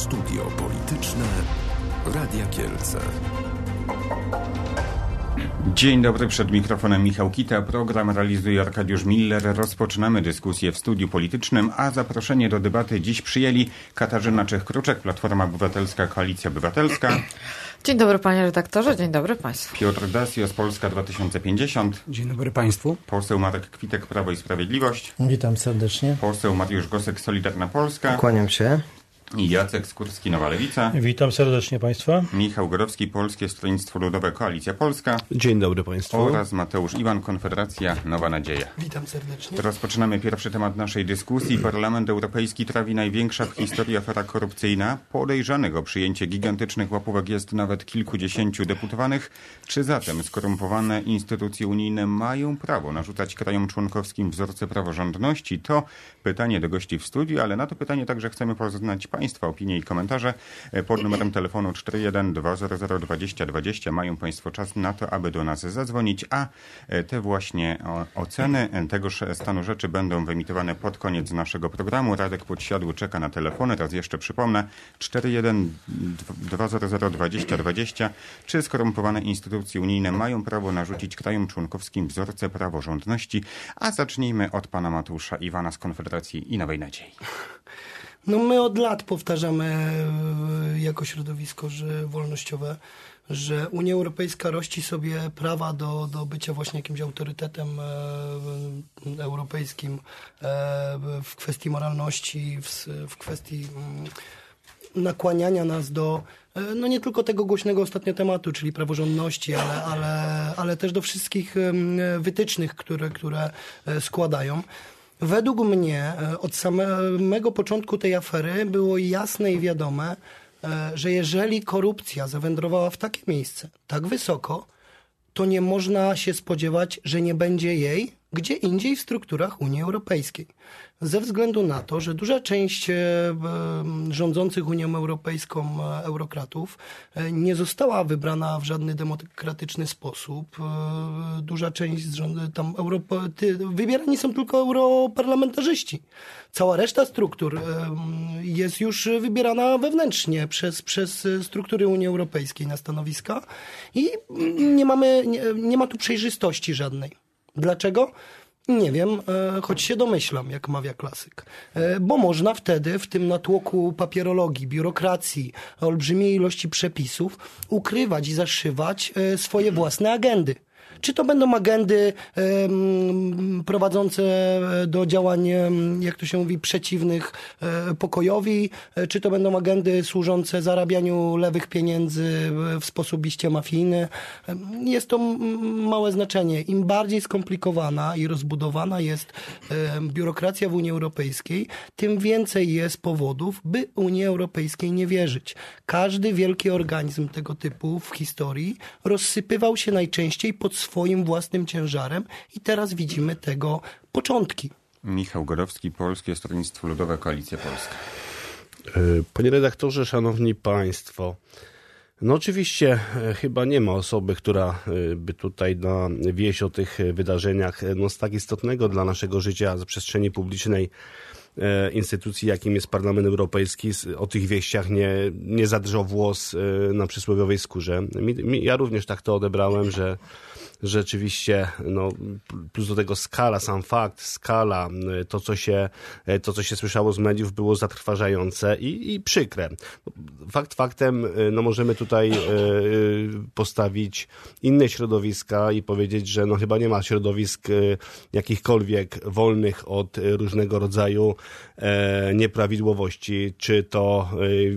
Studio Polityczne Radia Kielce. Dzień dobry, przed mikrofonem Michał Kita. Program realizuje Arkadiusz Miller. Rozpoczynamy dyskusję w Studiu Politycznym, a zaproszenie do debaty dziś przyjęli Katarzyna Czech-Kruczek, Platforma Obywatelska, Koalicja Obywatelska. Dzień dobry panie redaktorze, dzień dobry państwu. Piotr Dasios, Polska 2050. Dzień dobry państwu. Poseł Marek Kwitek, Prawo i Sprawiedliwość. Witam serdecznie. Poseł Mariusz Gosek, Solidarna Polska. Kłaniam się. I Jacek Skurski, Nowa Lewica. Witam serdecznie państwa. Michał Gorowski, Polskie Stronnictwo Ludowe, Koalicja Polska. Dzień dobry państwu. Oraz Mateusz Iwan, Konfederacja, Nowa Nadzieja. Witam serdecznie. Rozpoczynamy pierwszy temat naszej dyskusji. Parlament Europejski trawi największa w historii afera korupcyjna. Podejrzanych o przyjęcie gigantycznych łapówek jest nawet kilkudziesięciu deputowanych. Czy zatem skorumpowane instytucje unijne mają prawo narzucać krajom członkowskim wzorce praworządności? To pytanie do gości w studiu, ale na to pytanie także chcemy poznać państwa opinie i komentarze. Pod numerem telefonu 412002020 mają państwo czas na to, aby do nas zadzwonić, a te właśnie oceny tegoż stanu rzeczy będą wyemitowane pod koniec naszego programu. Radek Podsiadły czeka na telefony. Raz jeszcze przypomnę, 412002020. Czy skorumpowane instytucje unijne mają prawo narzucić krajom członkowskim wzorce praworządności? A zacznijmy od pana Mateusza Iwana z Konfederacji i Nowej Nadziei. No my od lat powtarzamy jako środowisko wolnościowe, że Unia Europejska rości sobie prawa do bycia właśnie jakimś autorytetem europejskim w kwestii moralności, w kwestii nakłaniania nas do no nie tylko tego głośnego ostatnio tematu, czyli praworządności, ale też do wszystkich wytycznych, które składają. Według mnie od samego początku tej afery było jasne i wiadome, że jeżeli korupcja zawędrowała w takie miejsce, tak wysoko, to nie można się spodziewać, że nie będzie jej gdzie indziej w strukturach Unii Europejskiej. Ze względu na to, że duża część rządzących Unią Europejską eurokratów nie została wybrana w żadny demokratyczny sposób. Duża część wybierani są tylko europarlamentarzyści. Cała reszta struktur jest już wybierana wewnętrznie przez struktury Unii Europejskiej na stanowiska i nie ma tu przejrzystości żadnej. Dlaczego? Nie wiem, choć się domyślam, jak mawia klasyk. Bo można wtedy w tym natłoku papierologii, biurokracji, olbrzymiej ilości przepisów ukrywać i zaszywać swoje własne agendy. Czy to będą agendy prowadzące do działań, jak to się mówi, przeciwnych pokojowi, czy to będą agendy służące zarabianiu lewych pieniędzy w sposób iście mafijny. Jest to małe znaczenie. Im bardziej skomplikowana i rozbudowana jest biurokracja w Unii Europejskiej, tym więcej jest powodów, by Unii Europejskiej nie wierzyć. Każdy wielki organizm tego typu w historii rozsypywał się najczęściej pod swoim własnym ciężarem i teraz widzimy tego początki. Michał Gorowski, Polskie Stronnictwo Ludowe, Koalicja Polska. Panie redaktorze, szanowni państwo, no oczywiście chyba nie ma osoby, która by tutaj na wieść o tych wydarzeniach z tak istotnego dla naszego życia, z przestrzeni publicznej instytucji, jakim jest Parlament Europejski, o tych wieściach nie zadrżał włos na przysłowiowej skórze. Ja również tak to odebrałem, że rzeczywiście, no, plus do tego sam fakt, to co się słyszało z mediów było zatrważające i przykre. Fakt faktem, no możemy tutaj postawić inne środowiska i powiedzieć, że no chyba nie ma środowisk jakichkolwiek wolnych od różnego rodzaju nieprawidłowości, czy to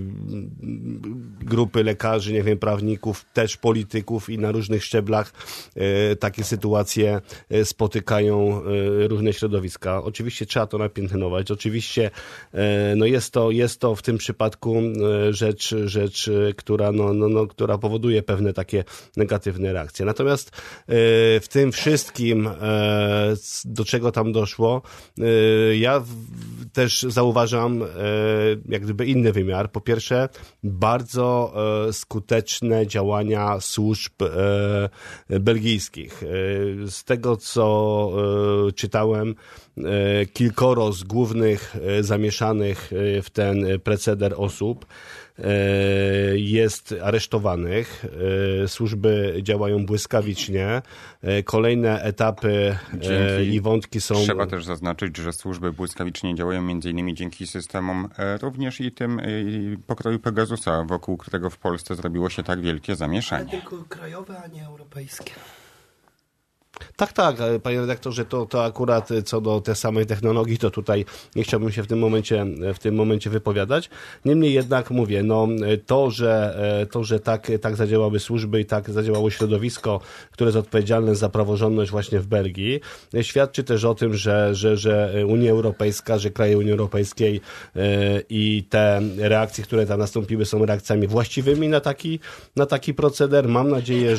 grupy lekarzy, nie wiem, prawników, też polityków i na różnych szczeblach takie sytuacje spotykają różne środowiska. Oczywiście trzeba to napiętnować. Oczywiście no jest to w tym przypadku rzecz, która powoduje pewne takie negatywne reakcje. Natomiast w tym wszystkim, do czego tam doszło, ja też zauważam jak gdyby inny wymiar. Po pierwsze, bardzo skuteczne działania służb belgijskich. Z tego, co czytałem, kilkoro z głównych zamieszanych w ten proceder osób jest aresztowanych. Służby działają błyskawicznie. Kolejne etapy i wątki są... Trzeba też zaznaczyć, że służby błyskawicznie działają m.in. dzięki systemom również i tym pokroju Pegasusa, wokół którego w Polsce zrobiło się tak wielkie zamieszanie. Ale tylko krajowe, a nie europejskie. Tak, panie redaktorze, to akurat co do tej samej technologii, to tutaj nie chciałbym się w tym momencie wypowiadać. Niemniej jednak mówię, to, że tak zadziałały służby i tak zadziałało środowisko, które jest odpowiedzialne za praworządność właśnie w Belgii, świadczy też o tym, że Unia Europejska, że kraje Unii Europejskiej i te reakcje, które tam nastąpiły, są reakcjami właściwymi na taki proceder. Mam nadzieję,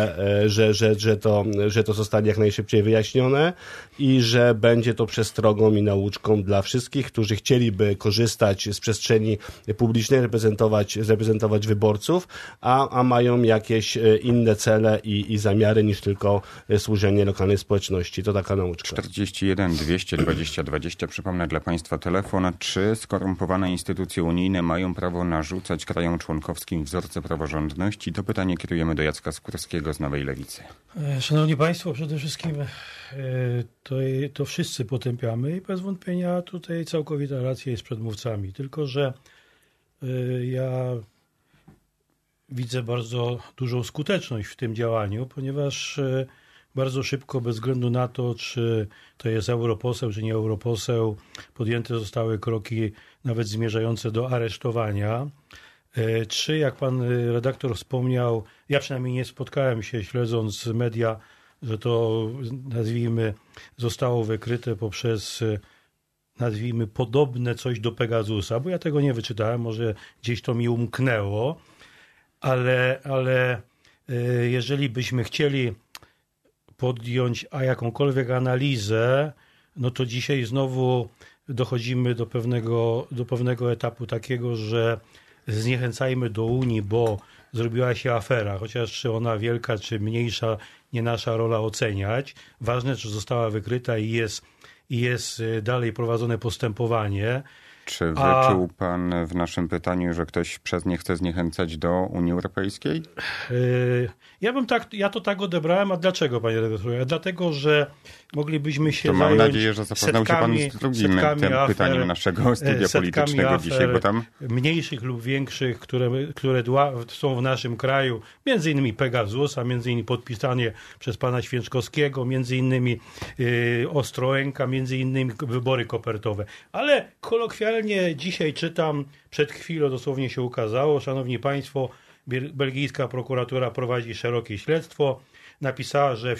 że to zostanie jak najszybciej wyjaśnione i że będzie to przestrogą i nauczką dla wszystkich, którzy chcieliby korzystać z przestrzeni publicznej, reprezentować wyborców, a mają jakieś inne cele i zamiary niż tylko służenie lokalnej społeczności. To taka nauczka. 41 220 20. Przypomnę dla Państwa telefon. Czy skorumpowane instytucje unijne mają prawo narzucać krajom członkowskim wzorce praworządności? To pytanie kierujemy do Jacka Skórskiego z Nowej Lewicy. Szanowni Państwo, przede wszystkim to wszyscy potępiamy i bez wątpienia tutaj całkowita racja jest przed mówcami. Tylko że ja widzę bardzo dużą skuteczność w tym działaniu, ponieważ bardzo szybko, bez względu na to, czy to jest europoseł, czy nie europoseł, podjęte zostały kroki nawet zmierzające do aresztowania. Czy, jak pan redaktor wspomniał, ja przynajmniej nie spotkałem się, śledząc media, że to, nazwijmy, zostało wykryte poprzez, nazwijmy, podobne coś do Pegasusa, bo ja tego nie wyczytałem, może gdzieś to mi umknęło, ale jeżeli byśmy chcieli podjąć jakąkolwiek analizę, no to dzisiaj znowu dochodzimy do pewnego etapu takiego, że zniechęcajmy do Unii, bo zrobiła się afera, chociaż czy ona wielka, czy mniejsza, nie nasza rola oceniać. Ważne, że została wykryta i jest dalej prowadzone postępowanie. Czy wyczuł pan w naszym pytaniu, że ktoś przez nie chce zniechęcać do Unii Europejskiej? Ja to tak odebrałem. A dlaczego, panie redaktorze? Dlatego, że moglibyśmy się to zająć mam nadzieję, że zapoznał się pan z drugim pytaniem naszego studia politycznego dzisiaj, bo tam mniejszych lub większych, które są w naszym kraju, między innymi Pegasus, a między innymi podpisanie przez pana Święczkowskiego, między innymi Ostrołęka, między innymi wybory kopertowe. Ale kolokwialnie dzisiaj czytam, przed chwilą dosłownie się ukazało, szanowni państwo, belgijska prokuratura prowadzi szerokie śledztwo. Napisała, że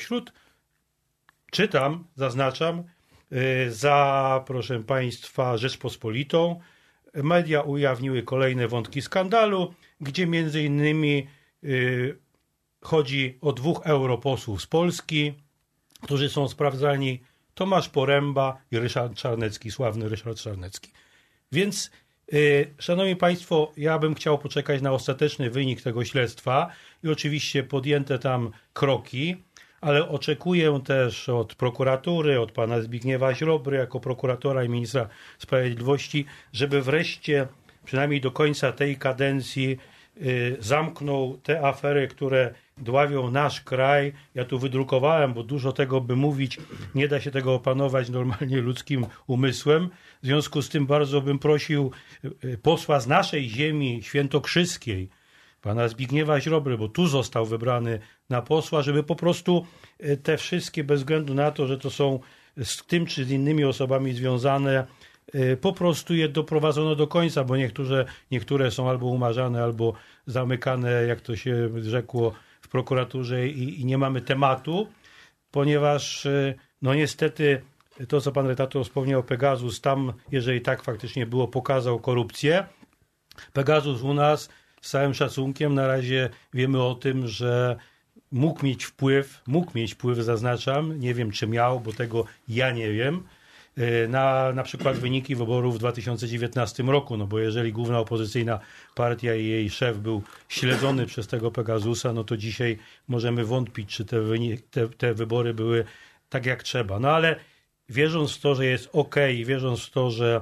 zaznaczam, proszę państwa, Rzeczpospolitą, media ujawniły kolejne wątki skandalu, gdzie między innymi chodzi o 2 europosłów z Polski, którzy są sprawdzani, Tomasz Poręba i Ryszard Czarnecki, sławny Ryszard Czarnecki. Więc, szanowni państwo, ja bym chciał poczekać na ostateczny wynik tego śledztwa i oczywiście podjęte tam kroki, ale oczekuję też od prokuratury, od pana Zbigniewa Ziobry jako prokuratora i ministra sprawiedliwości, żeby wreszcie, przynajmniej do końca tej kadencji, zamknął te afery, które dławią nasz kraj. Ja tu wydrukowałem, bo dużo tego by mówić, nie da się tego opanować normalnie ludzkim umysłem. W związku z tym bardzo bym prosił posła z naszej ziemi świętokrzyskiej, pana Zbigniewa Ziobry, bo tu został wybrany na posła, żeby po prostu te wszystkie, bez względu na to, że to są z tym czy z innymi osobami związane, po prostu je doprowadzono do końca, bo niektóre są albo umarzane, albo zamykane, jak to się rzekło w prokuraturze i nie mamy tematu, ponieważ no niestety to, co pan redaktor wspomniał, Pegasus, tam, jeżeli tak faktycznie było, pokazał korupcję. Pegasus u nas, z całym szacunkiem, na razie wiemy o tym, że mógł mieć wpływ, zaznaczam, nie wiem czy miał, bo tego ja nie wiem, na przykład wyniki wyborów w 2019 roku, no bo jeżeli główna opozycyjna partia i jej szef był śledzony przez tego Pegasusa, no to dzisiaj możemy wątpić, czy te wybory były tak jak trzeba. No ale wierząc w to, że jest okej, wierząc w to, że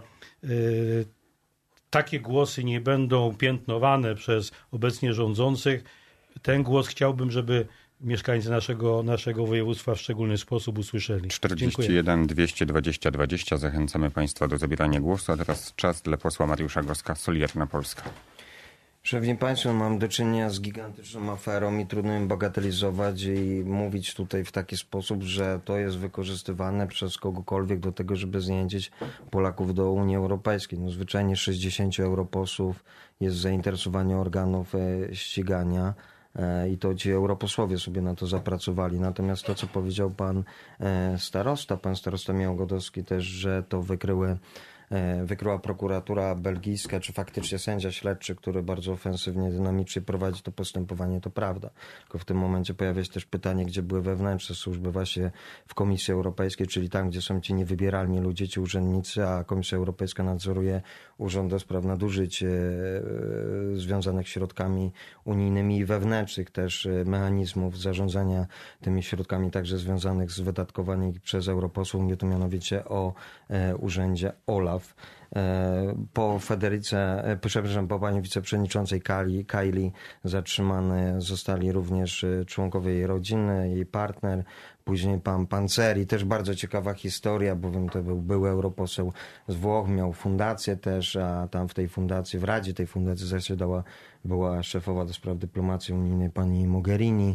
takie głosy nie będą piętnowane przez obecnie rządzących, ten głos chciałbym, żeby mieszkańcy naszego województwa w szczególny sposób usłyszeli. 41 220 20. Zachęcamy Państwa do zabierania głosu, a teraz czas dla posła Mariusza Goska, Solidarna Polska. Szanowni Państwo, mam do czynienia z gigantyczną aferą i trudno ją bagatelizować i mówić tutaj w taki sposób, że to jest wykorzystywane przez kogokolwiek do tego, żeby zniechęcić Polaków do Unii Europejskiej. No, zwyczajnie 60 europosłów jest zainteresowanie organów ścigania i to ci europosłowie sobie na to zapracowali. Natomiast to, co powiedział pan starosta Miałgodowski też, że to wykryła prokuratura belgijska, czy faktycznie sędzia śledczy, który bardzo ofensywnie, dynamicznie prowadzi to postępowanie, to prawda. Tylko w tym momencie pojawia się też pytanie, gdzie były wewnętrzne służby właśnie w Komisji Europejskiej, czyli tam, gdzie są ci niewybieralni ludzie, ci urzędnicy, a Komisja Europejska nadzoruje Urząd do Spraw Nadużyć związanych z środkami unijnymi i wewnętrznych też mechanizmów zarządzania tymi środkami, także związanych z wydatkowaniem przez europosłów. Mówię tu mianowicie o urzędzie OLAF. Po pani wiceprzewodniczącej Kaili zatrzymane zostali również członkowie jej rodziny, jej partner, później pan Panceri. Też bardzo ciekawa historia, bowiem to był były europoseł z Włoch, miał fundację też, a tam w radzie tej fundacji była szefowa do spraw dyplomacji unijnej pani Mogherini.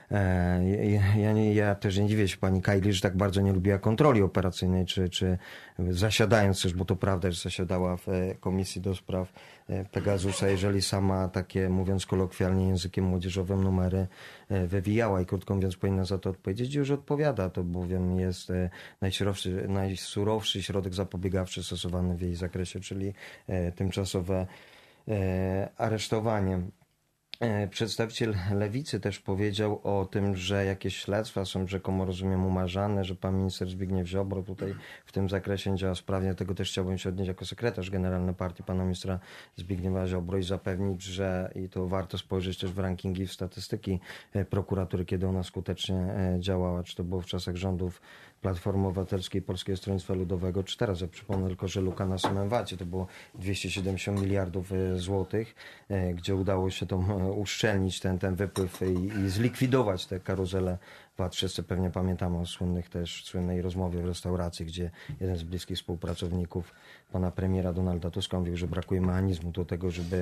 Ja też nie dziwię się pani Kaili, że tak bardzo nie lubiła kontroli operacyjnej, czy zasiadając też, bo to prawda, że zasiadała w Komisji do Spraw Pegasusa, jeżeli sama takie, mówiąc kolokwialnie językiem młodzieżowym, numery wywijała i krótko mówiąc powinna za to odpowiedzieć, już odpowiada. To bowiem jest najsurowszy środek zapobiegawczy stosowany w jej zakresie, czyli tymczasowe aresztowanie. Przedstawiciel Lewicy też powiedział o tym, że jakieś śledztwa są rzekomo, rozumiem, umarzane, że pan minister Zbigniew Ziobro tutaj w tym zakresie działa sprawnie. Tego też chciałbym się odnieść jako sekretarz generalny partii pana ministra Zbigniewa Ziobro i zapewnić, że i to warto spojrzeć też w rankingi, w statystyki prokuratury, kiedy ona skutecznie działała, czy to było w czasach rządów Platformy Obywatelskiej, Polskiego Stronnictwa Ludowego, czy teraz. Ja przypomnę tylko, że luka na samym VAT-ie to było 270 miliardów złotych, gdzie udało się to uszczelnić ten wypływ i zlikwidować tę karuzelę VAT. Wszyscy pewnie pamiętamy o słynnej rozmowie w restauracji, gdzie jeden z bliskich współpracowników pana premiera Donalda Tuska mówił, że brakuje mechanizmu do tego, żeby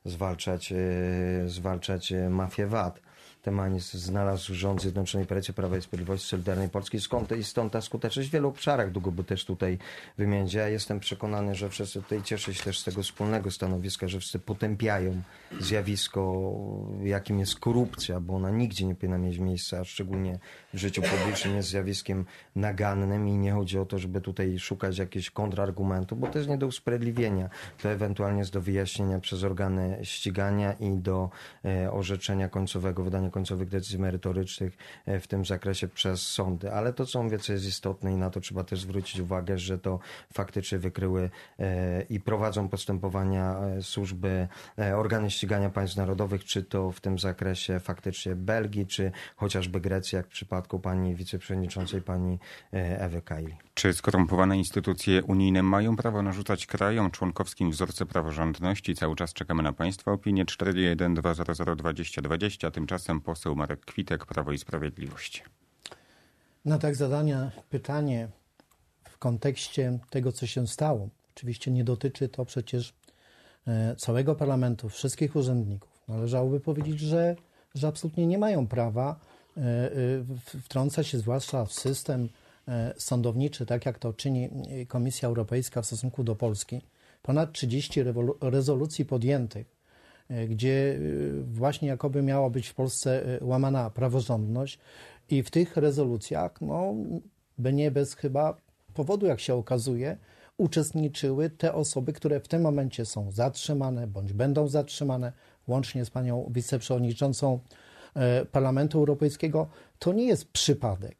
zwalczać mafię VAT. Ten mechanizm znalazł rząd Zjednoczonej Prawicy, Prawa i Sprawiedliwości, Solidarnej Polski. Stąd ta skuteczność w wielu obszarach, długo by też tutaj wymienić. Ja jestem przekonany, że wszyscy tutaj cieszę się też z tego wspólnego stanowiska, że wszyscy potępiają zjawisko, jakim jest korupcja, bo ona nigdzie nie powinna mieć miejsca, a szczególnie w życiu publicznym jest zjawiskiem nagannym i nie chodzi o to, żeby tutaj szukać jakiegoś kontrargumentu, bo to jest nie do usprawiedliwienia. To ewentualnie jest do wyjaśnienia przez organy ścigania i do orzeczenia końcowego, wydania końcowych decyzji merytorycznych w tym zakresie przez sądy. Ale to, co mówię, co jest istotne i na to trzeba też zwrócić uwagę, że to faktycznie wykryły i prowadzą postępowania służby, organy ścigania państw narodowych, czy to w tym zakresie faktycznie Belgii, czy chociażby Grecji, jak w przypadku pani wiceprzewodniczącej, pani Ewy Kaili. Czy skorumpowane instytucje unijne mają prawo narzucać krajom członkowskim wzorce praworządności? Cały czas czekamy na Państwa opinię. 412002020. Tymczasem poseł Marek Kwitek, Prawo i Sprawiedliwość. Na tak zadane pytanie w kontekście tego, co się stało, oczywiście nie dotyczy to przecież całego parlamentu, wszystkich urzędników. Należałoby powiedzieć, że absolutnie nie mają prawa wtrącać się zwłaszcza w system sądowniczy, tak jak to czyni Komisja Europejska w stosunku do Polski. Ponad 30 rezolucji podjętych, gdzie właśnie jakoby miała być w Polsce łamana praworządność i w tych rezolucjach, nie bez chyba powodu, jak się okazuje, uczestniczyły te osoby, które w tym momencie są zatrzymane bądź będą zatrzymane, łącznie z panią wiceprzewodniczącą Parlamentu Europejskiego. To nie jest przypadek.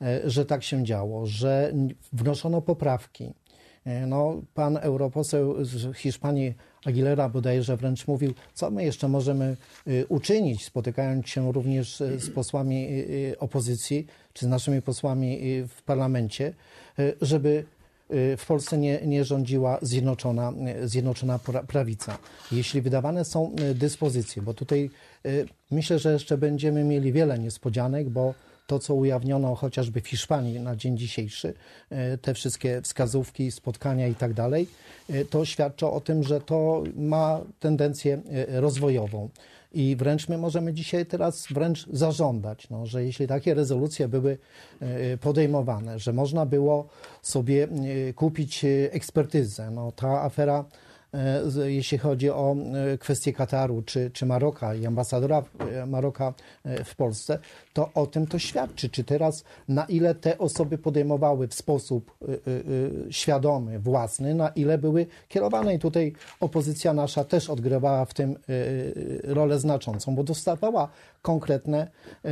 że tak się działo, że wnoszono poprawki. No, pan europoseł z Hiszpanii, Aguilera bodajże wręcz mówił, co my jeszcze możemy uczynić, spotykając się również z posłami opozycji, czy z naszymi posłami w parlamencie, żeby w Polsce nie rządziła zjednoczona prawica. Jeśli wydawane są dyspozycje, bo tutaj myślę, że jeszcze będziemy mieli wiele niespodzianek, bo to, co ujawniono chociażby w Hiszpanii na dzień dzisiejszy, te wszystkie wskazówki, spotkania i tak dalej, to świadczy o tym, że to ma tendencję rozwojową. I wręcz my możemy dzisiaj teraz wręcz zażądać, że jeśli takie rezolucje były podejmowane, że można było sobie kupić ekspertyzę, ta afera, jeśli chodzi o kwestię Kataru czy Maroka i ambasadora Maroka w Polsce, to o tym to świadczy. Czy teraz na ile te osoby podejmowały w sposób świadomy, własny, na ile były kierowane. I tutaj opozycja nasza też odgrywała w tym rolę znaczącą, bo dostawała konkretne,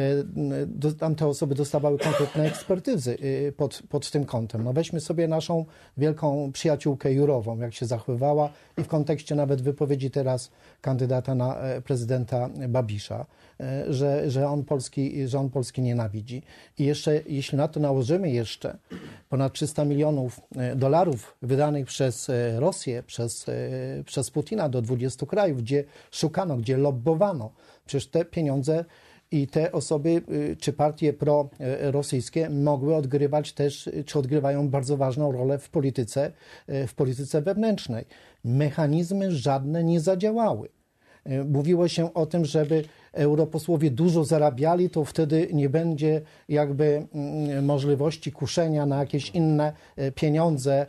tamte osoby dostawały konkretne ekspertyzy pod tym kątem. No weźmy sobie naszą wielką przyjaciółkę Jurową, jak się zachowywała i w kontekście nawet wypowiedzi teraz kandydata na prezydenta Babisza, że on Polski nienawidzi. I jeszcze, jeśli na to nałożymy jeszcze ponad $300 milionów wydanych przez Rosję, przez Putina do 20 krajów, gdzie szukano, gdzie lobbowano, przecież te pieniądze i te osoby czy partie prorosyjskie mogły odgrywać też, czy odgrywają bardzo ważną rolę w polityce wewnętrznej. Mechanizmy żadne nie zadziałały. Mówiło się o tym, żeby europosłowie dużo zarabiali, to wtedy nie będzie jakby możliwości kuszenia na jakieś inne pieniądze,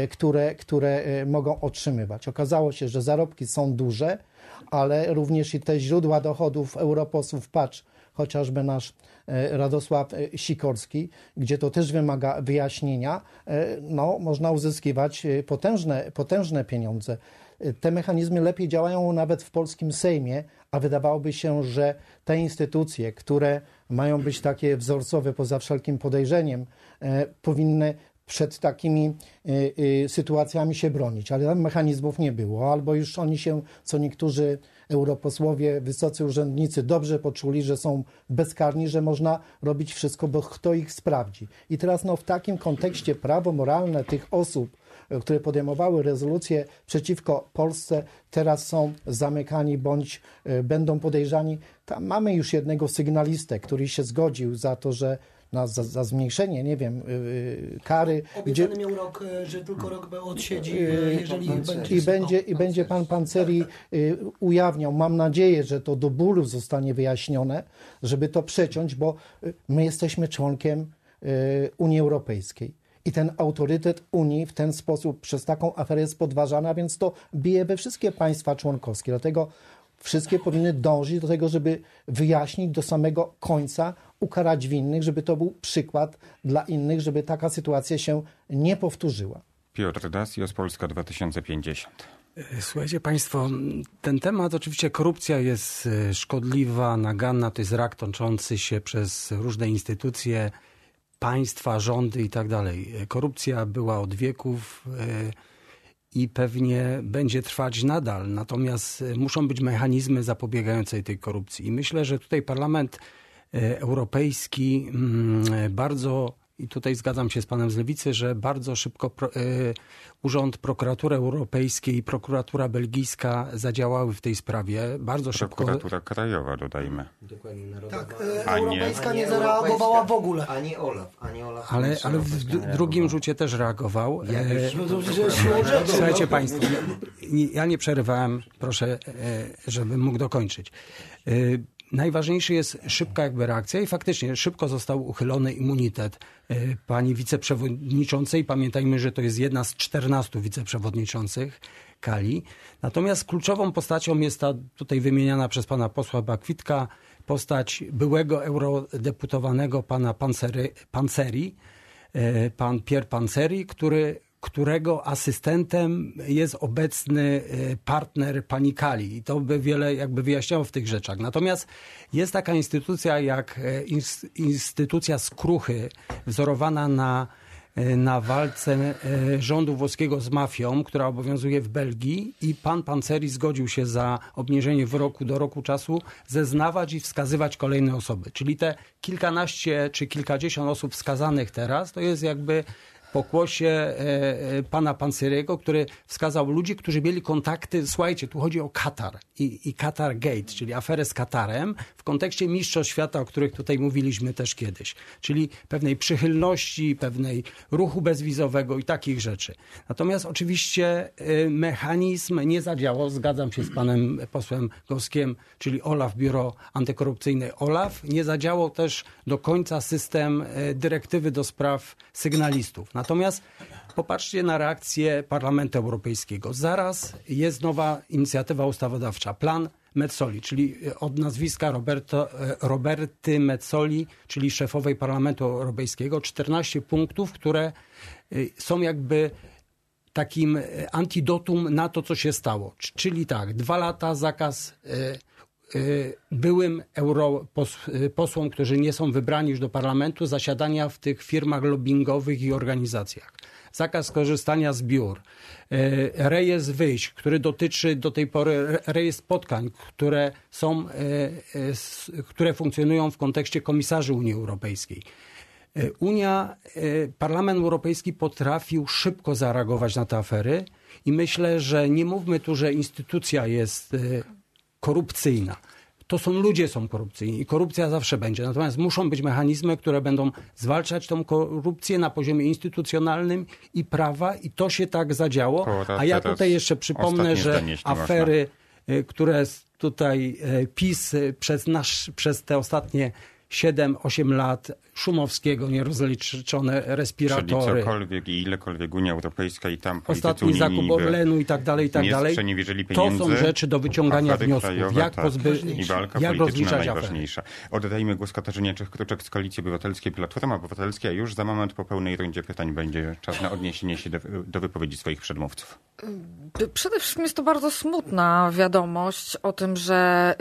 które mogą otrzymywać. Okazało się, że zarobki są duże, ale również i te źródła dochodów europosłów, patrz, chociażby nasz Radosław Sikorski, gdzie to też wymaga wyjaśnienia, można uzyskiwać potężne pieniądze. Te mechanizmy lepiej działają nawet w polskim Sejmie, a wydawałoby się, że te instytucje, które mają być takie wzorcowe poza wszelkim podejrzeniem, powinny przed takimi sytuacjami się bronić, ale tam mechanizmów nie było, albo już oni się, co niektórzy europosłowie, wysocy urzędnicy dobrze poczuli, że są bezkarni, że można robić wszystko, bo kto ich sprawdzi. I teraz w takim kontekście prawo moralne tych osób, które podejmowały rezolucje przeciwko Polsce, teraz są zamykani bądź będą podejrzani. Tam mamy już jednego sygnalistę, który się zgodził za to, że za zmniejszenie, nie wiem, kary. Obiecany miał rok, że tylko rok odsiedzi, jeżeli będzie pan Panzeri ujawniał. Mam nadzieję, że to do bólu zostanie wyjaśnione, żeby to przeciąć, bo my jesteśmy członkiem Unii Europejskiej. I ten autorytet Unii w ten sposób przez taką aferę jest podważany, a więc to bije we wszystkie państwa członkowskie. Dlatego wszystkie powinny dążyć do tego, żeby wyjaśnić do samego końca, ukarać winnych, żeby to był przykład dla innych, żeby taka sytuacja się nie powtórzyła. Piotr Dasios, Polska 2050. Słuchajcie Państwo, ten temat, oczywiście korupcja jest szkodliwa, naganna, to jest rak toczący się przez różne instytucje, państwa, rządy i tak dalej. Korupcja była od wieków i pewnie będzie trwać nadal. Natomiast muszą być mechanizmy zapobiegające tej korupcji. I myślę, że tutaj Parlament Europejski bardzo, i tutaj zgadzam się z panem z Lewicy, że bardzo szybko Urząd Prokuratury Europejskiej i Prokuratura Belgijska zadziałały w tej sprawie. Bardzo szybko. Prokuratura Krajowa, dodajmy. Dokładnie, tak, europejska nie zareagowała w ogóle. Ani Olaf. Ale w drugim rzucie też reagował. Słuchajcie Państwo, ja nie przerywałem, proszę, żebym mógł dokończyć. Najważniejszy jest szybka reakcja i faktycznie szybko został uchylony immunitet pani wiceprzewodniczącej. Pamiętajmy, że to jest jedna z 14 wiceprzewodniczących Kali. Natomiast kluczową postacią jest ta tutaj wymieniana przez pana posła Bakwitka postać byłego eurodeputowanego pana Panzeri, pan Pierre Panzeri, który którego asystentem jest obecny partner pani Kali. I to by wiele jakby wyjaśniało w tych rzeczach. Natomiast jest taka instytucja jak instytucja skruchy, wzorowana na walce rządu włoskiego z mafią, która obowiązuje w Belgii, i pan Panzeri zgodził się za obniżenie wyroku do roku czasu zeznawać i wskazywać kolejne osoby. Czyli te kilkanaście czy kilkadziesiąt osób wskazanych teraz to jest jakby pokłosie pana Panzeriego, który wskazał ludzi, którzy mieli kontakty. Słuchajcie, tu chodzi o Katar i Qatar Gate, czyli aferę z Katarem w kontekście mistrzostw świata, o których tutaj mówiliśmy też kiedyś. Czyli pewnej przychylności, pewnej ruchu bezwizowego i takich rzeczy. Natomiast oczywiście mechanizm nie zadziałał. Zgadzam się z panem posłem Goskiem, czyli OLAF, Biuro Antykorupcyjne OLAF. Nie zadziałał też do końca system dyrektywy do spraw sygnalistów. Natomiast popatrzcie na reakcję Parlamentu Europejskiego. Zaraz jest nowa inicjatywa ustawodawcza, plan Mezzoli, czyli od nazwiska Roberty Mezzoli, czyli szefowej Parlamentu Europejskiego, 14 punktów, które są jakby takim antidotum na to, co się stało. Czyli tak, 2 lata zakaz byłym posłom, którzy nie są wybrani już do parlamentu, zasiadania w tych firmach lobbingowych i organizacjach. Zakaz korzystania z biur. Rejestr wyjść, który dotyczy do tej pory rejestr spotkań, które funkcjonują w kontekście komisarzy Unii Europejskiej. Parlament Europejski potrafił szybko zareagować na te afery i myślę, że nie mówmy tu, że instytucja jest korupcyjna. To są ludzie są korupcyjni i korupcja zawsze będzie. Natomiast muszą być mechanizmy, które będą zwalczać tą korupcję na poziomie instytucjonalnym i prawa, i to się tak zadziało. A ja tutaj jeszcze przypomnę, że afery, które tutaj PiS przez te ostatnie 7-8 lat Szumowskiego, nierozliczone respiratory. Czyli cokolwiek i ilekolwiek Unia Europejska i tam ostatni zakup Orlenu i tak dalej, to są rzeczy do wyciągania wniosków. I walka polityczna najważniejsza. Oddajmy głos Katarzynie Czech-Kruczek z Koalicji Obywatelskiej, Platforma Obywatelska. Już za moment po pełnej rundzie pytań będzie czas na odniesienie się do wypowiedzi swoich przedmówców. Przede wszystkim jest to bardzo smutna wiadomość o tym, że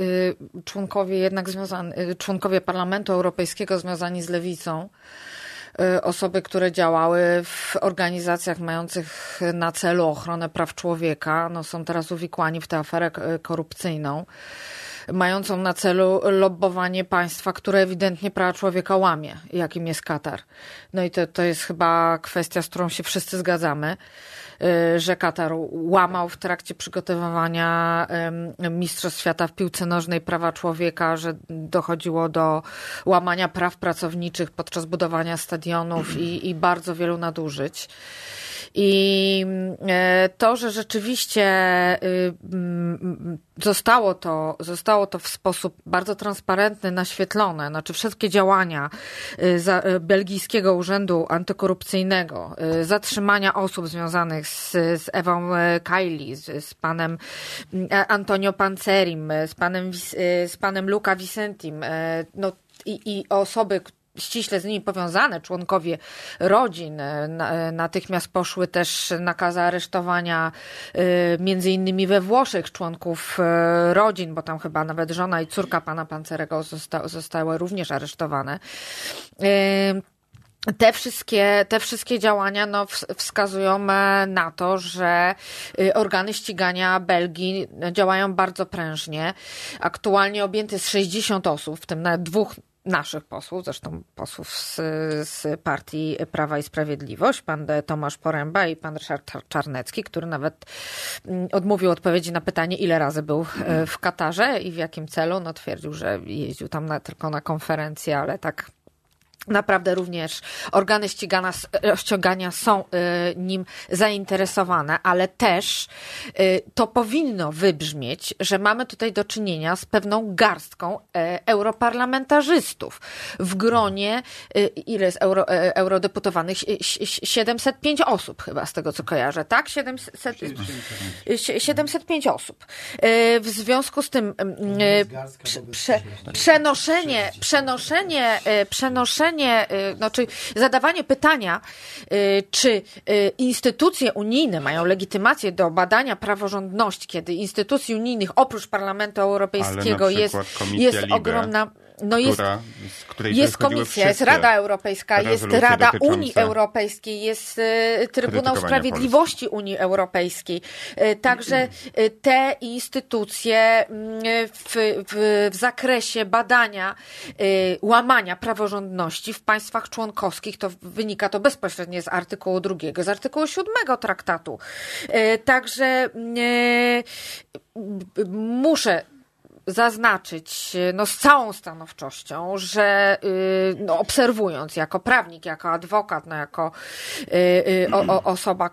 członkowie Parlamentu Europejskiego związani z lewicą, osoby, które działały w organizacjach mających na celu ochronę praw człowieka, są teraz uwikłani w tę aferę korupcyjną, mającą na celu lobbowanie państwa, które ewidentnie prawa człowieka łamie, jakim jest Katar. I to jest chyba kwestia, z którą się wszyscy zgadzamy, że Katar łamał w trakcie przygotowywania Mistrzostw Świata w piłce nożnej prawa człowieka, że dochodziło do łamania praw pracowniczych podczas budowania stadionów i bardzo wielu nadużyć. I to, że rzeczywiście zostało to w sposób bardzo transparentny naświetlone, znaczy wszystkie działania belgijskiego urzędu antykorupcyjnego, zatrzymania osób związanych z Ewą Kaili, z panem Antonio Panzerim, z panem Luca Vicentim, i osoby, ściśle z nimi powiązane, członkowie rodzin. Natychmiast poszły też nakazy aresztowania między innymi we Włoszech członków rodzin, bo tam chyba nawet żona i córka pana Panzerego zostały również aresztowane. Te wszystkie działania wskazują na to, że organy ścigania Belgii działają bardzo prężnie. Aktualnie objęty jest 60 osób, w tym nawet 2 naszych posłów, zresztą posłów z Partii Prawa i Sprawiedliwość, pan Tomasz Poręba i pan Ryszard Czarnecki, który nawet odmówił odpowiedzi na pytanie, ile razy był w Katarze i w jakim celu. Twierdził, że jeździł tam tylko na konferencję, ale tak naprawdę również organy ścigania są nim zainteresowane, ale też to powinno wybrzmieć, że mamy tutaj do czynienia z pewną garstką europarlamentarzystów. W gronie, ile jest eurodeputowanych? 705 osób chyba, z tego co kojarzę, tak? 705 osób. W związku z tym przenoszenie zadawanie pytania, czy instytucje unijne mają legitymację do badania praworządności, kiedy instytucji unijnych oprócz Parlamentu Europejskiego jest ogromna... jest Komisja, jest Rada Europejska, jest Rada Unii Europejskiej, jest Trybunał Sprawiedliwości Unii Europejskiej. Także te instytucje w zakresie badania łamania praworządności w państwach członkowskich, to wynika to bezpośrednio z artykułu 2, z artykułu 7 traktatu. Także muszę zaznaczyć z całą stanowczością, że obserwując jako prawnik, jako adwokat, jako osoba,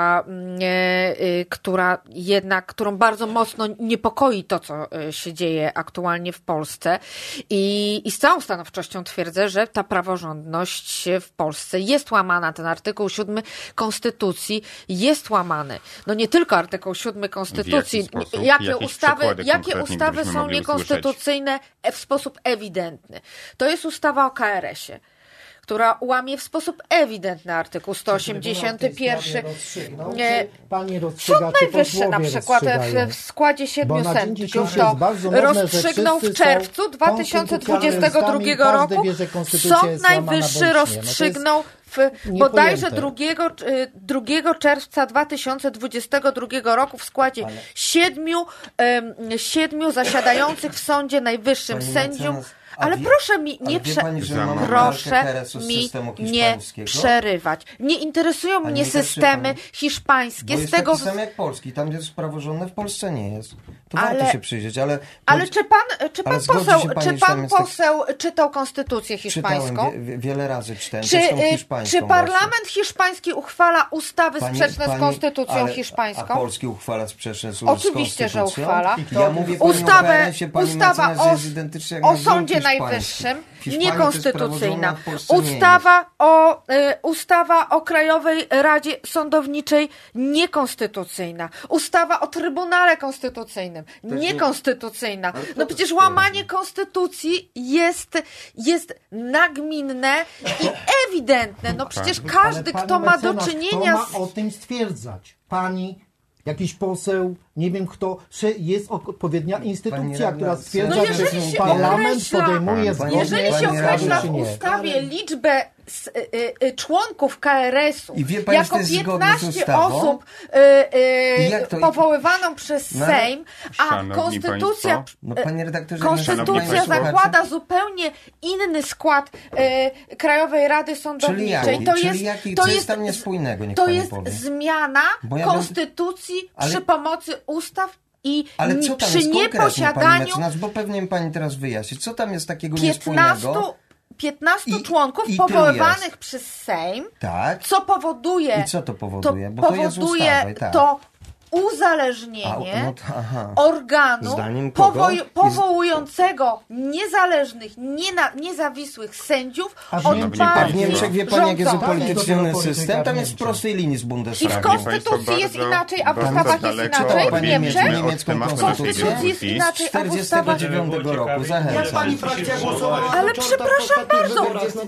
którą bardzo mocno niepokoi to, co się dzieje aktualnie w Polsce i z całą stanowczością twierdzę, że ta praworządność w Polsce jest łamana. Ten artykuł 7 Konstytucji jest łamany. Nie tylko artykuł 7 Konstytucji. Jakie ustawy są niekonstytucyjne w sposób ewidentny. To jest ustawa o KRS-ie, która łamie w sposób ewidentny artykuł 181. Sąd Najwyższy na przykład w składzie 7 sędziów to rozstrzygnął w czerwcu 2022 roku. Sąd Najwyższy rozstrzygnął bodajże 2 czerwca 2022 roku w składzie 7 zasiadających w Sądzie Najwyższym sędziów. Ale proszę mi nie przerywać. Nie interesują mnie systemy hiszpańskie. Bo jest taki sam jak polski. Tam jest praworządne, w Polsce nie jest. To warto się przyjrzeć, ale czy pan poseł czytał konstytucję hiszpańską? Czytałem, wiele razy czytałem. Czy parlament hiszpański uchwala ustawy sprzeczne z konstytucją hiszpańską? A polski uchwala sprzeczne z konstytucją? Oczywiście, że uchwala. Ja mówię ustawa o Sądzie Najwyższym niekonstytucyjna. Ustawa o Krajowej Radzie Sądowniczej niekonstytucyjna. Ustawa o Trybunale Konstytucyjnym niekonstytucyjna. Przecież łamanie konstytucji jest nagminne i ewidentne. Przecież każdy, kto ma do czynienia z... Kto ma o tym stwierdzać? Pani, jakiś poseł, nie wiem kto, czy jest odpowiednia instytucja, która stwierdza, że parlament podejmuje zgodnie... Jeżeli się określa w ustawie liczbę członków KRS-u jako 15 osób powoływaną przez Sejm, a konstytucja zakłada zupełnie inny skład Krajowej Rady Sądowniczej. To jest zmiana konstytucji przy pomocy ustaw i przy nieposiadaniu... Bo pewnie pani teraz wyjaśni, co tam jest takiego niespójnego? 15 członków powoływanych przez Sejm, co powoduje... I co to powoduje? Bo to jest ustawa, to uzależnienie organu powołującego niezależnych, niezawisłych sędziów od partii. W Niemczech wie pani, jak jest upolityczniony system? Tam jest w prostej linii z Bundesragą. I w Konstytucji jest inaczej, a w ustawach jest inaczej. W Niemczech w Konstytucji jest inaczej, a w ustawach... 1949 roku. Zachęcam. Ale przepraszam bardzo,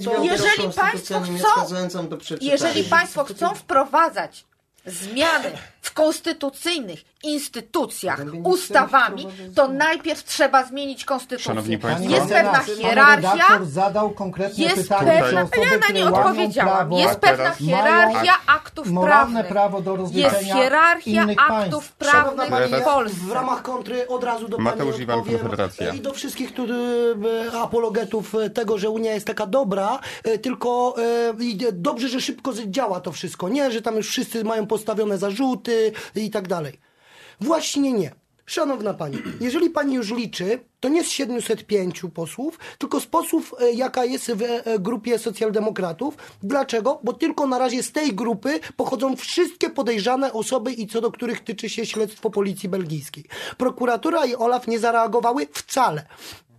jeżeli państwo chcą wprowadzać zmiany w konstytucyjnych instytucjach ustawami, to najpierw trzeba zmienić konstytucję. Jest pewna hierarchia. Zadał konkretne pytanie, ja na nie odpowiedziałam. Jest pewna hierarchia aktów prawnych. Jest hierarchia aktów prawnych w Polsce. W ramach kontry od razu do Mateusz Iwan, Konfederacja. I do wszystkich apologetów tego, że Unia jest taka dobra, tylko dobrze, że szybko działa to wszystko. Nie, że tam już wszyscy mają postawione zarzuty i tak dalej. Właśnie nie. Szanowna pani, jeżeli pani już liczy, to nie z 705 posłów, tylko z posłów, jaka jest w grupie socjaldemokratów. Dlaczego? Bo tylko na razie z tej grupy pochodzą wszystkie podejrzane osoby i co do których tyczy się śledztwo policji belgijskiej. Prokuratura i OLAF nie zareagowały wcale.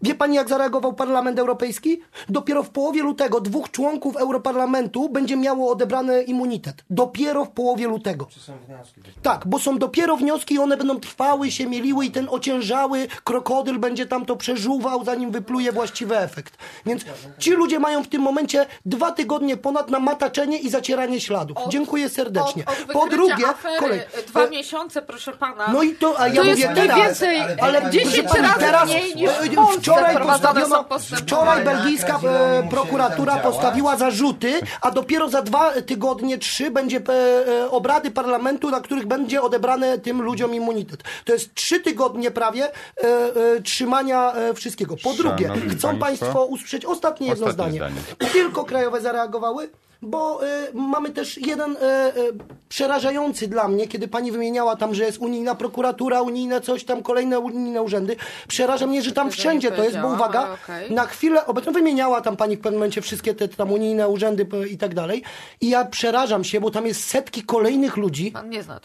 Wie pani, jak zareagował Parlament Europejski? Dopiero w połowie lutego 2 członków Europarlamentu będzie miało odebrany immunitet. Dopiero w połowie lutego. Tak, bo są dopiero wnioski i one będą trwały, się mieliły i ten ociężały krokodyl będzie tam to przeżuwał, zanim wypluje właściwy efekt. Więc ci ludzie mają w tym momencie 2 tygodnie ponad na mataczenie i zacieranie śladów. Dziękuję serdecznie. Po drugie, 2 miesiące, proszę pana. No i to, a ja to mówię jest teraz, więcej, ale 10 pani, razy teraz, mniej niż w Polsce wczoraj belgijska prokuratura postawiła zarzuty, a dopiero za 2 tygodnie, 3 będzie obrady parlamentu, na których będzie odebrany tym ludziom immunitet. To jest 3 tygodnie prawie trzymania wszystkiego. Po drugie, chcą państwo usłyszeć ostatnie jedno zdanie. Tylko krajowe zareagowały? Bo mamy też jeden przerażający dla mnie, kiedy pani wymieniała tam, że jest unijna prokuratura, unijne coś tam, kolejne unijne urzędy. Przeraża mnie, że tam wszędzie to jest, bo uwaga, na chwilę obecną wymieniała tam pani w pewnym momencie wszystkie te tam unijne urzędy i tak dalej. I ja przerażam się, bo tam jest setki kolejnych ludzi,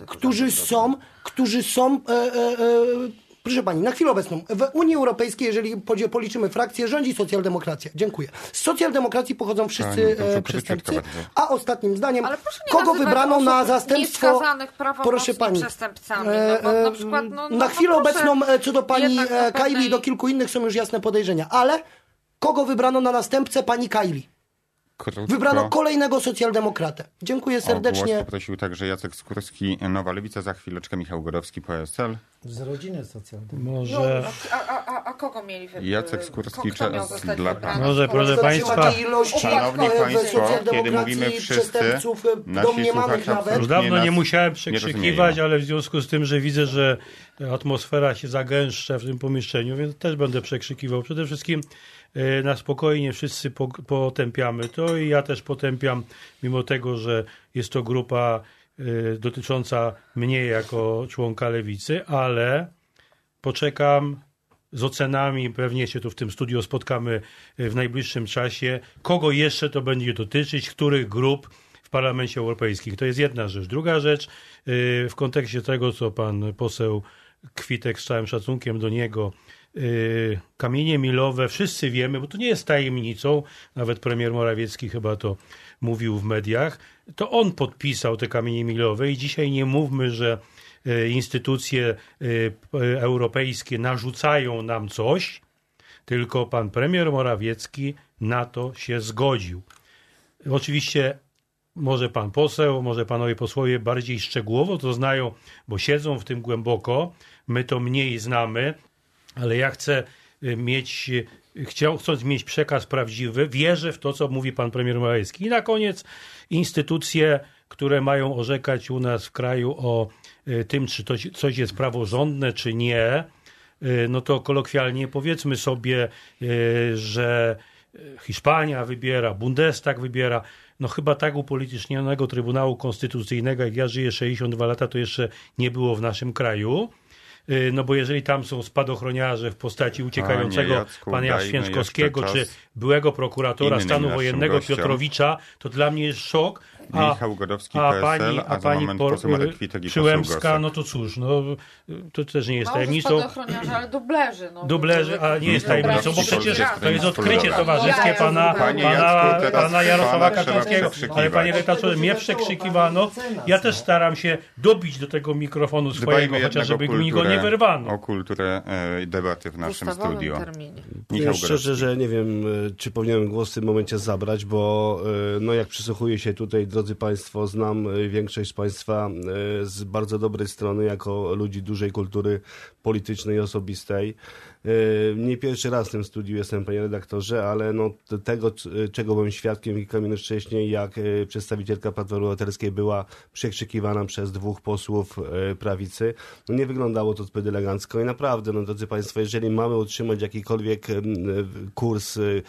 którzy są proszę pani, na chwilę obecną w Unii Europejskiej, jeżeli policzymy frakcję, rządzi socjaldemokracja. Dziękuję. Z socjaldemokracji pochodzą wszyscy przestępcy. A ostatnim zdaniem, kogo wybrano na zastępstwo... Proszę pani. Na przykład, na chwilę obecną, co do pani Kaili i do kilku innych są już jasne podejrzenia. Ale kogo wybrano na następcę pani Kaili? Wybrano kolejnego socjaldemokratę. Dziękuję serdecznie. O głos poprosił także Jacek Skórski, Nowa Lewica, za chwileczkę Michał Godowski, PSL. Z rodziny socjaldemokratów. Może... A kogo mieli wybrać? Jacek Skórski, czas dla pana. Może, proszę państwa, szanowni państwo, kiedy mówimy wszyscy, nasi słuchacze już dawno nie musiałem przekrzykiwać, ale w związku z tym, że widzę, że atmosfera się zagęszcza w tym pomieszczeniu, więc też będę przekrzykiwał. Przede wszystkim na spokojnie wszyscy potępiamy to i ja też potępiam, mimo tego, że jest to grupa dotycząca mnie jako członka Lewicy, ale poczekam z ocenami, pewnie się tu w tym studiu spotkamy w najbliższym czasie, kogo jeszcze to będzie dotyczyć, których grup w Parlamencie Europejskim. To jest jedna rzecz. Druga rzecz, w kontekście tego, co pan poseł Kwitek, z całym szacunkiem do niego, kamienie milowe, wszyscy wiemy, bo to nie jest tajemnicą, nawet premier Morawiecki chyba to mówił w mediach, to on podpisał te kamienie milowe i dzisiaj nie mówmy, że instytucje europejskie narzucają nam coś, tylko pan premier Morawiecki na to się zgodził. Oczywiście może pan poseł, może panowie posłowie bardziej szczegółowo to znają, bo siedzą w tym głęboko, my to mniej znamy, ale ja chcąc mieć przekaz prawdziwy, wierzę w to, co mówi pan premier Morawiecki. I na koniec instytucje, które mają orzekać u nas w kraju o tym, czy coś jest praworządne, czy nie, no to kolokwialnie powiedzmy sobie, że Hiszpania wybiera, Bundestag wybiera. No chyba tak upolitycznionego Trybunału Konstytucyjnego, jak ja żyję 62 lata, to jeszcze nie było w naszym kraju. No bo jeżeli tam są spadochroniarze w postaci uciekającego pana Święczkowskiego, czy byłego prokuratora stanu wojennego Piotrowicza, to dla mnie jest szok. Michał Godowski, PSL, a za moment poseł Marek Kwitek i Przyłębska, no to cóż, no to też nie jest tajemnicą. Spadochroniarze, ale dublerzy. No, dublerzy, a nie jest tajemnicą, bo przecież to jest odkrycie towarzyskie pana Jarosława Kaczyńskiego. Ale panie redaktorze, mnie przekrzykiwano. Ja też staram się dobić do tego mikrofonu swojego, chociaż żeby mi go nie wyrwano. O kulturę debaty w naszym studio. Michał szczerze, że nie wiem, czy powinienem głos w tym momencie zabrać, bo no jak przysłuchuję się tutaj, drodzy państwo, znam większość z państwa z bardzo dobrej strony, jako ludzi dużej kultury politycznej i osobistej. Nie pierwszy raz w tym studiu jestem, panie redaktorze, ale no tego, czego byłem świadkiem kilka minut wcześniej, jak przedstawicielka Platformy Obywatelskiej była przekrzykiwana przez 2 posłów prawicy, no nie wyglądało to zbyt elegancko i naprawdę, no drodzy państwo, jeżeli mamy utrzymać jakikolwiek kurs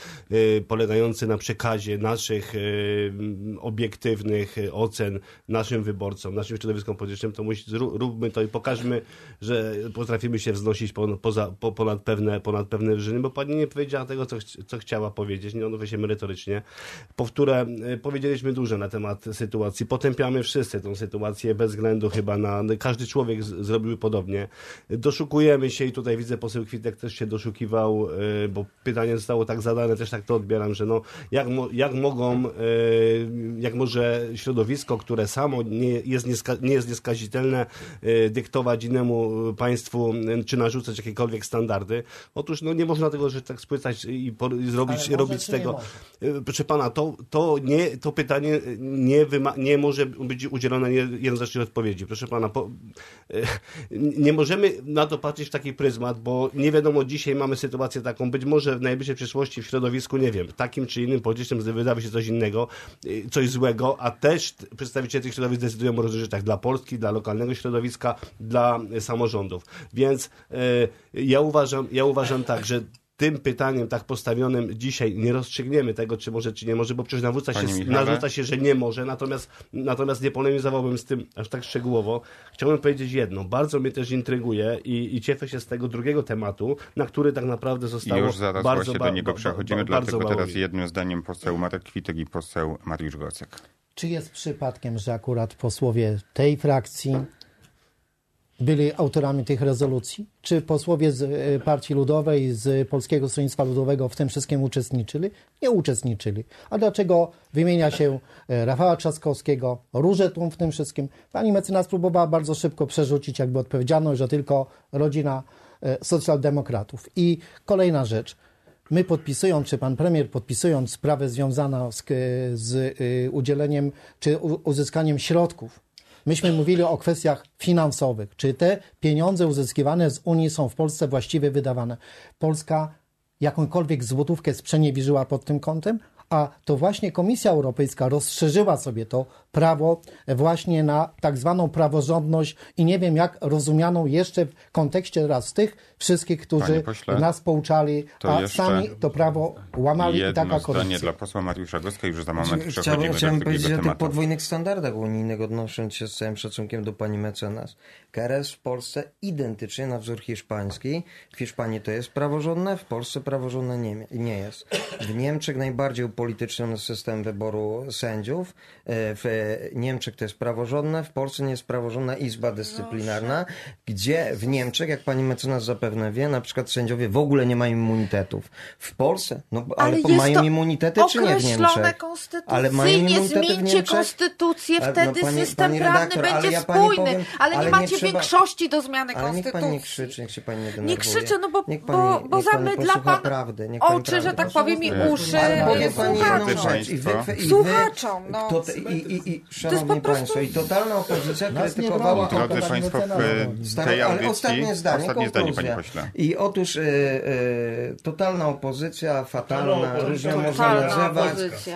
polegający na przekazie naszych obiektywnych ocen naszym wyborcom, naszym środowiskom politycznym, to róbmy to i pokażmy, że potrafimy się wznosić ponad pewne wyżyny, bo pani nie powiedziała tego, co chciała powiedzieć, nie odnoszę się merytorycznie. Powtórę, powiedzieliśmy dużo na temat sytuacji. Potępiamy wszyscy tą sytuację bez względu chyba na... Każdy człowiek zrobił podobnie. Doszukujemy się i tutaj widzę, poseł Kwitek też się doszukiwał, bo pytanie zostało tak zadane, też tak to odbieram, że no, jak może środowisko, które samo nie jest nieskazitelne, dyktować innemu państwu, czy narzucać jakiekolwiek standardy. Otóż no, nie można tego, że tak spłycać i robić z tego... Proszę pana, to pytanie nie może być udzielone jednoznacznej odpowiedzi. Proszę pana, nie możemy na to patrzeć w taki pryzmat, bo nie wiadomo, dzisiaj mamy sytuację taką, być może w najbliższej przyszłości w środowisku, nie wiem, takim czy innym politycznym wydarzy się coś innego, coś złego, a też przedstawiciele tych środowisk decydują o różnych rzeczach dla Polski, dla lokalnego środowiska, dla samorządów. Więc ja uważam tak, że tym pytaniem tak postawionym dzisiaj nie rozstrzygniemy tego, czy może, czy nie może, bo przecież narzuca się, że nie może, natomiast nie polemizowałbym z tym aż tak szczegółowo. Chciałbym powiedzieć jedno, bardzo mnie też intryguje i cieszę się z tego drugiego tematu, na który tak naprawdę zostało już zaraz bardzo właśnie do niego przechodzimy, dlatego mało. teraz jednym zdaniem poseł Marek Kwitek i poseł Mariusz Gocek. Czy jest przypadkiem, że akurat posłowie tej frakcji byli autorami tych rezolucji? Czy posłowie z Partii Ludowej, z Polskiego Stronnictwa Ludowego w tym wszystkim uczestniczyli? Nie uczestniczyli. A dlaczego wymienia się Rafała Trzaskowskiego, Różę Thun w tym wszystkim? Pani mecenas próbowała bardzo szybko przerzucić jakby odpowiedzialność, że tylko rodzina socjaldemokratów. I kolejna rzecz. My podpisując, czy pan premier podpisując sprawę związaną z udzieleniem, czy uzyskaniem środków, myśmy mówili o kwestiach finansowych. Czy te pieniądze uzyskiwane z Unii są w Polsce właściwie wydawane? Polska jakąkolwiek złotówkę sprzeniewierzyła pod tym kątem, a to właśnie Komisja Europejska rozszerzyła sobie to prawo właśnie na tak zwaną praworządność i nie wiem jak rozumianą jeszcze w kontekście teraz tych wszystkich, którzy nas pouczali, a sami to prawo łamali i taka korupcja. Zdanie dla posła Mariusza Gocka, już za moment przechodzimy Chciałbym do powiedzieć drugiego o tych tematu. podwójnych standardach unijnych, odnosząc się z całym szacunkiem do pani mecenas. KRS w Polsce identycznie na wzór hiszpański. W Hiszpanii to jest praworządne, w Polsce praworządne nie jest. W Niemczech najbardziej upolityczniony system wyboru sędziów. W Niemczech to jest praworządne, w Polsce nie jest praworządna Izba Dyscyplinarna, gdzie w Niemczech, jak pani mecenas zapewne wie, na przykład sędziowie w ogóle nie mają immunitetów. W Polsce, no ale mają immunitety czy nie w Niemczech? Ale mają immunitety w Niemczech? Konstytucję, wtedy system prawny będzie spójny, ale nie macie większości do zmiany konstytucji. Ale niech pani nie krzyczy, niech się pani nie denerwuje. Nie krzyczę, no bo zamydla pan oczy, że tak powiem, i uszy słuchaczom. Szanowni Państwo, i totalna opozycja krytykowała... Drodzy Państwo, w tej audycji... Ostatnie zdanie, panie pośle. I otóż totalna opozycja, fatalna, różnie można nazywać,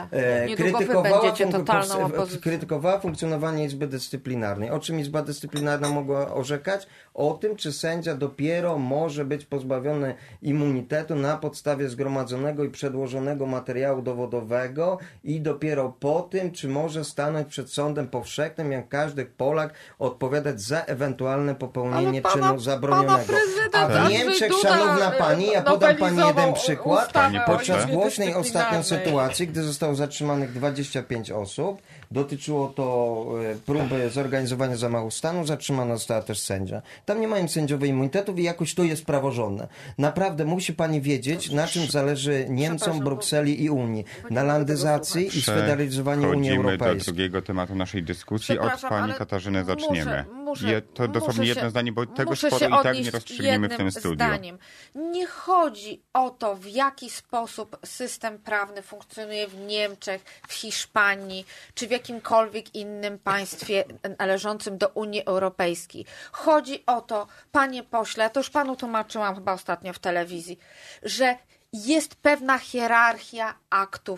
krytykowała funkcjonowanie Izby Dyscyplinarnej. O czym Izba Dyscyplinarna mogła orzekać? O tym, czy sędzia dopiero może być pozbawiony immunitetu na podstawie zgromadzonego i przedłożonego materiału dowodowego i dopiero po tym, czy może stanąć przed sądem powszechnym, jak każdy Polak, odpowiadać za ewentualne popełnienie czynu zabronionego. A w Niemczech, szanowna pani, ja podam pani jeden przykład. Podczas głośnej ostatnio sytuacji, gdy zostało zatrzymanych 25 osób, dotyczyło to próby zorganizowania zamachu stanu, zatrzymana została też sędzia. Tam nie mają sędziowej immunitetów i jakoś to jest praworządne. Naprawdę musi pani wiedzieć, na czym zależy Niemcom, Brukseli i Unii. Na landyzacji i sfederalizowaniu Unii Europejskiej. Do drugiego tematu naszej dyskusji. Od pani Katarzyny zaczniemy. To dosłownie jedno zdanie, bo tego sporu i tak nie rozstrzygniemy w tym studiu. Zdaniem. Nie chodzi o to, w jaki sposób system prawny funkcjonuje w Niemczech, w Hiszpanii, czy w jakimkolwiek innym państwie należącym do Unii Europejskiej. Chodzi o to, panie pośle, to już panu tłumaczyłam chyba ostatnio w telewizji, że jest pewna hierarchia aktów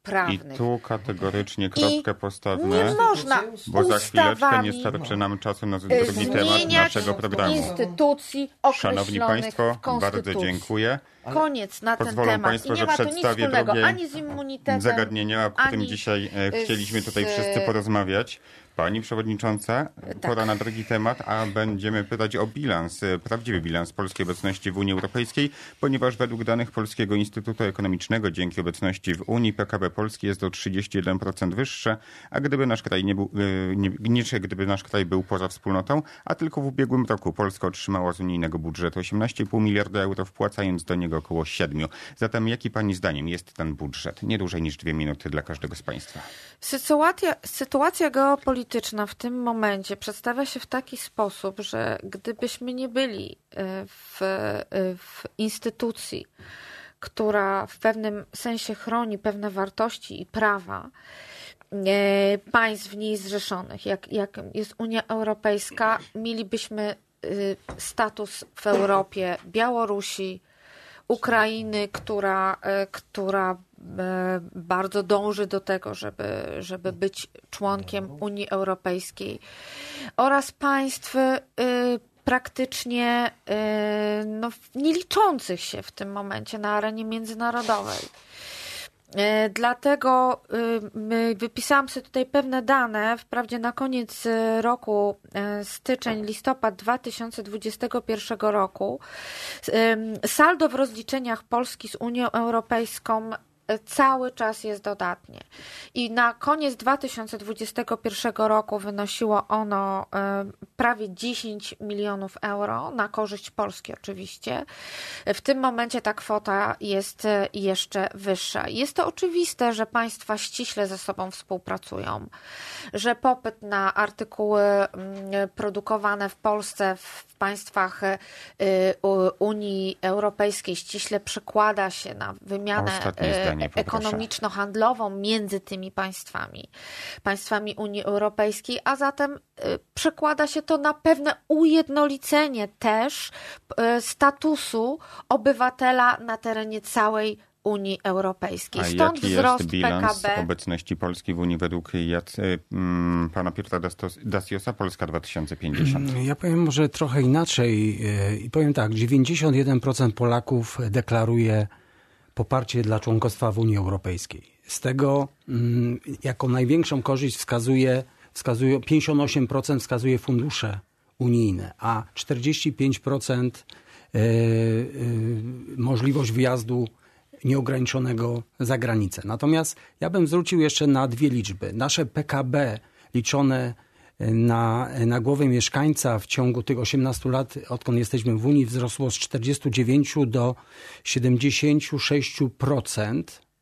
prawnych. I tu kategorycznie kropkę postawmy, nie można bo za chwileczkę nie ustawami starczy nam czasu na drugi temat naszego programu. instytucji Szanowni określonych Państwo, w Konstytucji. bardzo dziękuję. Koniec na ten Pozwolą temat. Państwo, I nie że ma to nic przedstawię wspólnego drugie ani z immunitetem, zagadnienie, o którym ani dzisiaj chcieliśmy tutaj z- wszyscy porozmawiać. Pani Przewodnicząca, pora na drugi temat, a będziemy pytać o bilans, prawdziwy bilans polskiej obecności w Unii Europejskiej, ponieważ według danych Polskiego Instytutu Ekonomicznego dzięki obecności w Unii PKB Polski jest o 31% wyższe, a gdyby nasz kraj gdyby nasz kraj był poza wspólnotą, a tylko w ubiegłym roku Polska otrzymała z unijnego budżetu 18,5 miliarda euro, wpłacając do niego około 7. Zatem jaki Pani zdaniem jest ten budżet? Nie dłużej niż 2 minuty dla każdego z Państwa. Sytuacja geopolityczna w tym momencie przedstawia się w taki sposób, że gdybyśmy nie byli w instytucji, która w pewnym sensie chroni pewne wartości i prawa państw w niej zrzeszonych, jak jest Unia Europejska, mielibyśmy status w Europie Białorusi, Ukrainy, która bardzo dąży do tego, żeby być członkiem Unii Europejskiej, oraz państw praktycznie nie liczących się w tym momencie na arenie międzynarodowej. Dlatego wypisałam sobie tutaj pewne dane. Wprawdzie na koniec roku, styczeń, listopad 2021 roku, saldo w rozliczeniach Polski z Unią Europejską cały czas jest dodatnie. I na koniec 2021 roku wynosiło ono prawie 10 milionów euro, na korzyść Polski oczywiście. W tym momencie ta kwota jest jeszcze wyższa. Jest to oczywiste, że państwa ściśle ze sobą współpracują, że popyt na artykuły produkowane w Polsce w państwach Unii Europejskiej ściśle przekłada się na wymianę ekonomiczno-handlową między tymi państwami Unii Europejskiej, a zatem przekłada się to na pewne ujednolicenie też statusu obywatela na terenie całej Unii Europejskiej. Stąd jaki wzrost jest bilans PKB obecności Polski w Unii według pana Piotra Dasiosa, Polska 2050? Ja powiem może trochę inaczej i powiem tak, 91% Polaków deklaruje poparcie dla członkostwa w Unii Europejskiej. Z tego jako największą korzyść wskazuje 58% wskazuje fundusze unijne, a 45% możliwość wyjazdu nieograniczonego za granicę. Natomiast ja bym zwrócił jeszcze na dwie liczby. Nasze PKB liczone na głowę mieszkańca w ciągu tych 18 lat, odkąd jesteśmy w Unii, wzrosło z 49 do 76%,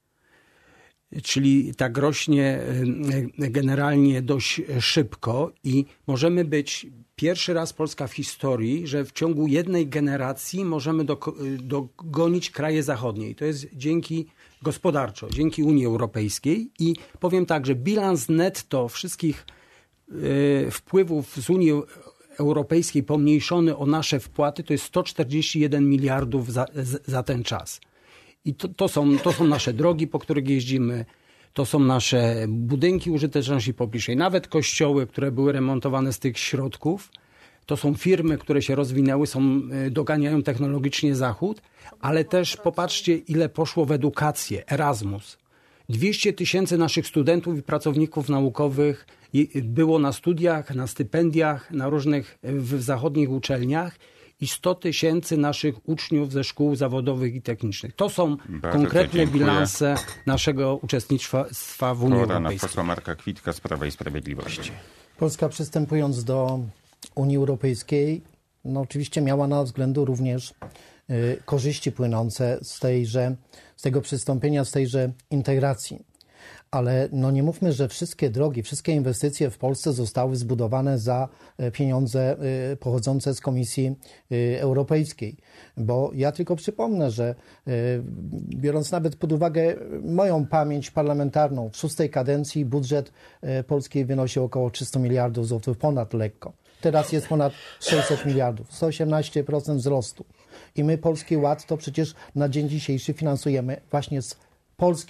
czyli tak rośnie generalnie dość szybko i możemy być pierwszy raz Polska w historii, że w ciągu jednej generacji możemy dogonić kraje zachodnie. I to jest gospodarczo, dzięki Unii Europejskiej. I powiem tak, że bilans netto wszystkich wpływów z Unii Europejskiej pomniejszony o nasze wpłaty to jest 141 miliardów za ten czas. I to są nasze drogi, po których jeździmy, to są nasze budynki użyteczności publicznej, nawet kościoły, które były remontowane z tych środków. To są firmy, które się rozwinęły, doganiają technologicznie Zachód, ale też popatrzcie, ile poszło w edukację, Erasmus. 200 000 naszych studentów i pracowników naukowych było na studiach, na stypendiach, na różnych w zachodnich uczelniach i 100 000 naszych uczniów ze szkół zawodowych i technicznych. To są konkretne bilanse naszego uczestnictwa w Unii Europejskiej. Na posła Marka Kwitka z Prawa i Sprawiedliwości. Polska przystępując do Unii Europejskiej, oczywiście miała na względu również korzyści płynące z tego przystąpienia, z tejże integracji. Ale nie mówmy, że wszystkie drogi, wszystkie inwestycje w Polsce zostały zbudowane za pieniądze pochodzące z Komisji Europejskiej. Bo ja tylko przypomnę, że biorąc nawet pod uwagę moją pamięć parlamentarną, w 6. kadencji budżet polski wynosił około 300 miliardów złotych, ponad lekko. Teraz jest ponad 600 miliardów, 118% wzrostu. I my Polski Ład to przecież na dzień dzisiejszy finansujemy właśnie z polskich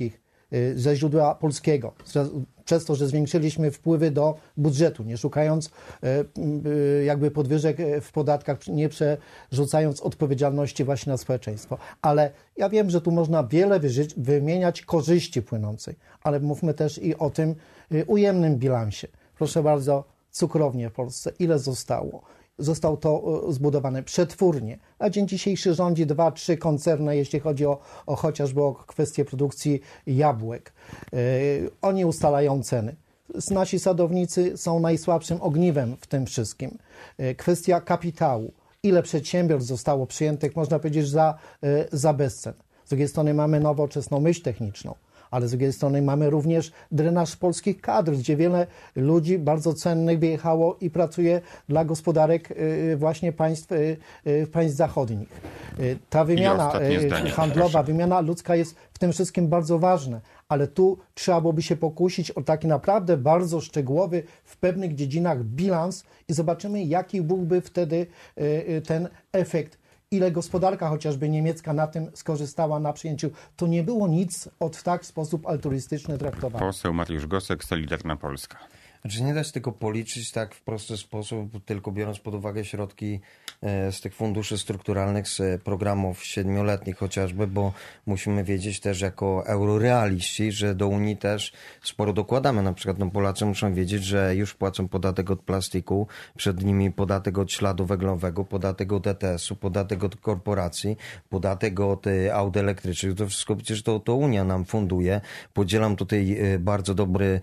ze źródła polskiego, przez to, że zwiększyliśmy wpływy do budżetu, nie szukając jakby podwyżek w podatkach, nie przerzucając odpowiedzialności właśnie na społeczeństwo. Ale ja wiem, że tu można wiele wymieniać korzyści płynącej, ale mówmy też i o tym ujemnym bilansie. Proszę bardzo, cukrownie w Polsce, ile zostało? Zostało to zbudowane przetwórnie. Na dzień dzisiejszy rządzi 2-3 koncerny, jeśli chodzi o chociażby o kwestię produkcji jabłek. Oni ustalają ceny. Nasi sadownicy są najsłabszym ogniwem w tym wszystkim. Kwestia kapitału. Ile przedsiębiorstw zostało przyjętych, można powiedzieć, za bezcen. Z drugiej strony mamy nowoczesną myśl techniczną, ale z drugiej strony mamy również drenaż polskich kadr, gdzie wiele ludzi bardzo cennych wyjechało i pracuje dla gospodarek właśnie państw zachodnich. Ta wymiana handlowa, wymiana ludzka jest w tym wszystkim bardzo ważna, ale tu trzeba byłoby się pokusić o taki naprawdę bardzo szczegółowy w pewnych dziedzinach bilans i zobaczymy, jaki byłby wtedy ten efekt. Ile gospodarka chociażby niemiecka na tym skorzystała na przyjęciu. To nie było nic od tak w sposób altruistyczny traktowane. Poseł Mariusz Gosek, Solidarna Polska. Znaczy nie da się tego policzyć tak w prosty sposób, tylko biorąc pod uwagę środki z tych funduszy strukturalnych, z programów 7-letnich chociażby, bo musimy wiedzieć też jako eurorealiści, że do Unii też sporo dokładamy. Na przykład Polacy muszą wiedzieć, że już płacą podatek od plastiku, przed nimi podatek od śladu węglowego, podatek od ETS-u, podatek od korporacji, podatek od aut elektrycznych. To wszystko przecież to Unia nam funduje. Podzielam tutaj bardzo dobry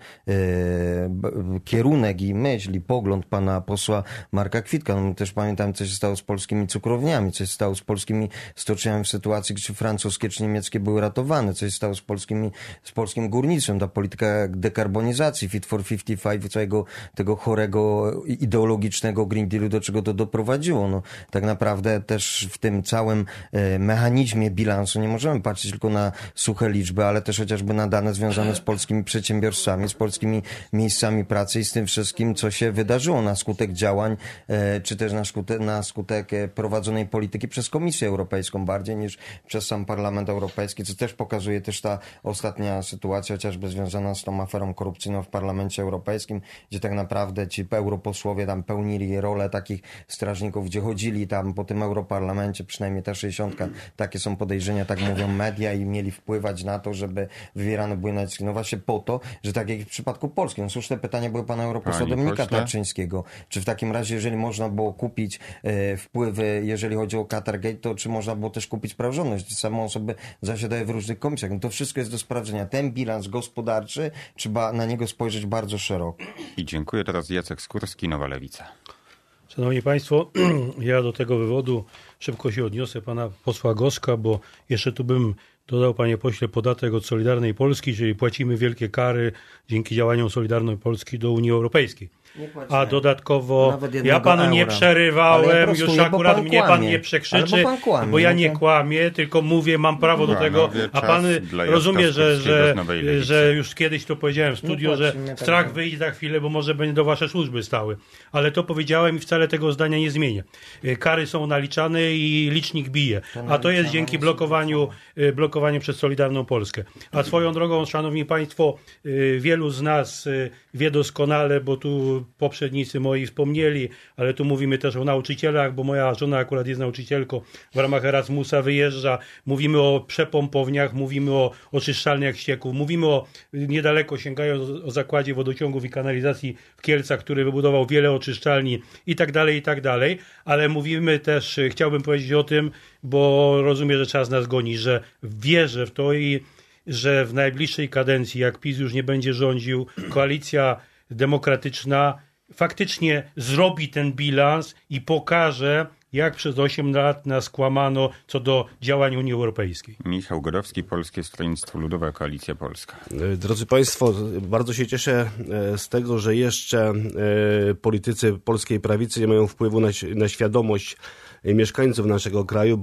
kierunek i myśl i pogląd pana posła Marka Kwitka. No, też pamiętam, co się stało z polskimi cukrowniami, co się stało z polskimi stoczniami w sytuacji, gdzie francuskie czy niemieckie były ratowane, co się stało z polskim górnictwem, ta polityka dekarbonizacji, Fit for 55, całego tego chorego ideologicznego Green Dealu, do czego to doprowadziło. No, tak naprawdę też w tym całym mechanizmie bilansu nie możemy patrzeć tylko na suche liczby, ale też chociażby na dane związane z polskimi przedsiębiorstwami, z polskimi miejscami pracy i z tym wszystkim, co się wydarzyło na skutek działań, czy też na skutek prowadzonej polityki przez Komisję Europejską bardziej niż przez sam Parlament Europejski, co też pokazuje też ta ostatnia sytuacja, chociażby związana z tą aferą korupcyjną w Parlamencie Europejskim, gdzie tak naprawdę ci europosłowie tam pełnili rolę takich strażników, gdzie chodzili tam po tym Europarlamencie, przynajmniej ta 60, takie są podejrzenia, tak mówią media i mieli wpływać na to, żeby wywierane były naciski. No właśnie po to, że tak jak w przypadku Polski. No słuszne pytanie były pana europosła Dominika Tarczyńskiego. Czy w takim razie, jeżeli można było kupić wpływy, jeżeli chodzi o Qatargate, to czy można było też kupić praworządność? Te same osoby zasiadają w różnych komisjach. No to wszystko jest do sprawdzenia. Ten bilans gospodarczy, trzeba na niego spojrzeć bardzo szeroko. I dziękuję. Teraz Jacek Skórski, Nowa Lewica. Szanowni Państwo, ja do tego wywodu szybko się odniosę pana posła Goska, bo jeszcze tu bym dodał, panie pośle, podatek od Solidarnej Polski, czyli płacimy wielkie kary dzięki działaniom Solidarnej Polski do Unii Europejskiej. A dodatkowo ja panu nie przerywałem, już akurat mnie pan nie przekrzyczy, bo ja nie kłamię, tylko mówię, mam prawo do tego, a pan rozumie, że już kiedyś to powiedziałem w studio, że strach wyjdzie za chwilę, bo może będą wasze służby stały. Ale to powiedziałem i wcale tego zdania nie zmienię. Kary są naliczane i licznik bije, a to jest dzięki blokowaniu przez Solidarną Polskę. A swoją drogą, szanowni państwo, wielu z nas wie doskonale, bo tu poprzednicy moi wspomnieli, ale tu mówimy też o nauczycielach, bo moja żona akurat jest nauczycielką, w ramach Erasmusa wyjeżdża. Mówimy o przepompowniach, mówimy o oczyszczalniach ścieków, mówimy o, niedaleko sięgając, o zakładzie wodociągów i kanalizacji w Kielcach, który wybudował wiele oczyszczalni i tak dalej, ale mówimy też, chciałbym powiedzieć o tym, bo rozumiem, że czas nas goni, że wierzę w to i że w najbliższej kadencji, jak PiS już nie będzie rządził, koalicja demokratyczna faktycznie zrobi ten bilans i pokaże, jak przez 8 lat nas kłamano co do działań Unii Europejskiej. Michał Godowski, Polskie Stronnictwo Ludowe, Koalicja Polska. Drodzy Państwo, bardzo się cieszę z tego, że jeszcze politycy polskiej prawicy nie mają wpływu na świadomość mieszkańców naszego kraju,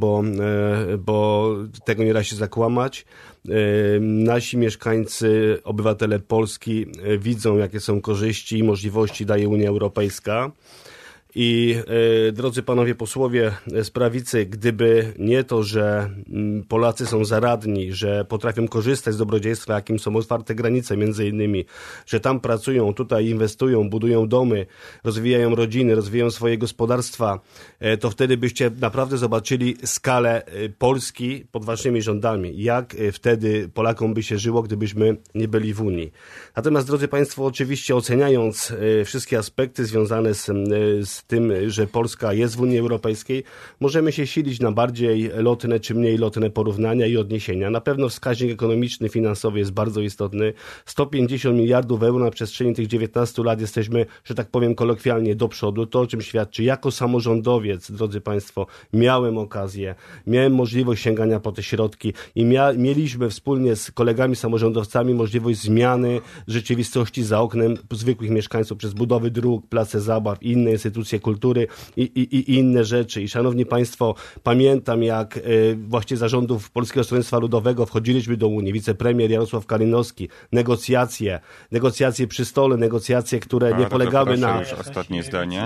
bo tego nie da się zakłamać. Nasi mieszkańcy, obywatele Polski widzą, jakie są korzyści i możliwości daje Unia Europejska. I drodzy panowie posłowie z prawicy, gdyby nie to, że Polacy są zaradni, że potrafią korzystać z dobrodziejstwa, jakim są otwarte granice między innymi, że tam pracują, tutaj inwestują, budują domy, rozwijają rodziny, rozwijają swoje gospodarstwa, to wtedy byście naprawdę zobaczyli skalę Polski pod waszymi rządami. Jak wtedy Polakom by się żyło, gdybyśmy nie byli w Unii. Natomiast drodzy państwo, oczywiście oceniając wszystkie aspekty związane z tym, że Polska jest w Unii Europejskiej, możemy się silić na bardziej lotne czy mniej lotne porównania i odniesienia. Na pewno wskaźnik ekonomiczny, finansowy jest bardzo istotny. 150 miliardów euro na przestrzeni tych 19 lat jesteśmy, że tak powiem kolokwialnie, do przodu. To o czym świadczy. Jako samorządowiec, drodzy państwo, miałem okazję, miałem możliwość sięgania po te środki i mieliśmy wspólnie z kolegami samorządowcami możliwość zmiany rzeczywistości za oknem zwykłych mieszkańców przez budowy dróg, place zabaw i inne instytucje kultury i inne rzeczy. I szanowni państwo, pamiętam jak właśnie zarządów Polskiego Stronnictwa Ludowego wchodziliśmy do Unii, wicepremier Jarosław Kalinowski, negocjacje przy stole, negocjacje, które nie polegały na... Już ostatnie zdanie.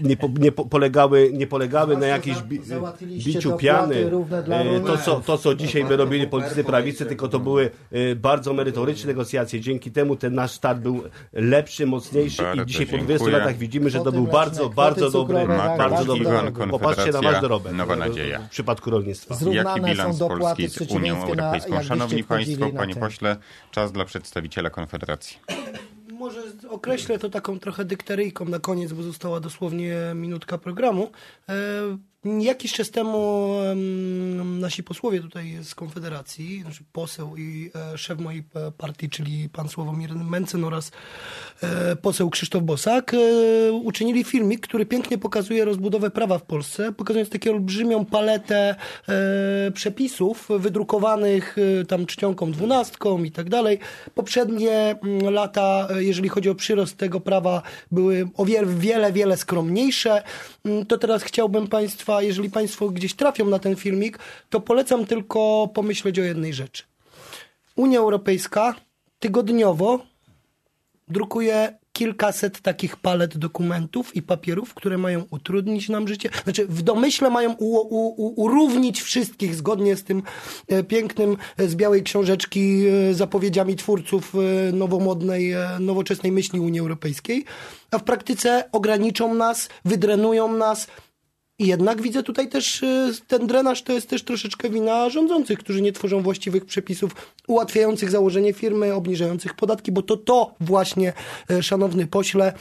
Nie polegały na jakimś biciu piany. To, co dzisiaj by robili politycy prawicy, tylko to były bardzo merytoryczne negocjacje. Dzięki temu ten nasz start był lepszy, mocniejszy i dzisiaj po 20 latach widzimy, że to był bardzo dobry. Popatrzcie na wasz dorobek. Nowa nadzieja. W przypadku rolnictwa. Jaki bilans Polski z Unią Europejską? Szanowni państwo, panie pośle, czas dla przedstawiciela Konfederacji. Może określę to taką trochę dykteryjką na koniec, bo została dosłownie minutka programu. Jakiś czas temu nasi posłowie tutaj z Konfederacji, znaczy poseł i szef mojej partii, czyli pan Sławomir Mencen oraz poseł Krzysztof Bosak, uczynili filmik, który pięknie pokazuje rozbudowę prawa w Polsce, pokazując taką olbrzymią paletę przepisów wydrukowanych tam czcionką 12 i tak dalej. Poprzednie lata, jeżeli chodzi o przyrost tego prawa, były o wiele skromniejsze. To teraz chciałbym państwa, jeżeli państwo gdzieś trafią na ten filmik, to polecam tylko pomyśleć o jednej rzeczy. Unia Europejska tygodniowo drukuje kilkaset takich palet dokumentów i papierów, które mają utrudnić nam życie. Znaczy w domyśle mają urównić wszystkich zgodnie z tym pięknym z białej książeczki zapowiedziami twórców nowomodnej, nowoczesnej myśli Unii Europejskiej, a w praktyce ograniczą nas, wydrenują nas. I jednak widzę tutaj też ten drenaż to jest też troszeczkę wina rządzących, którzy nie tworzą właściwych przepisów ułatwiających założenie firmy, obniżających podatki, bo to właśnie, szanowny pośle,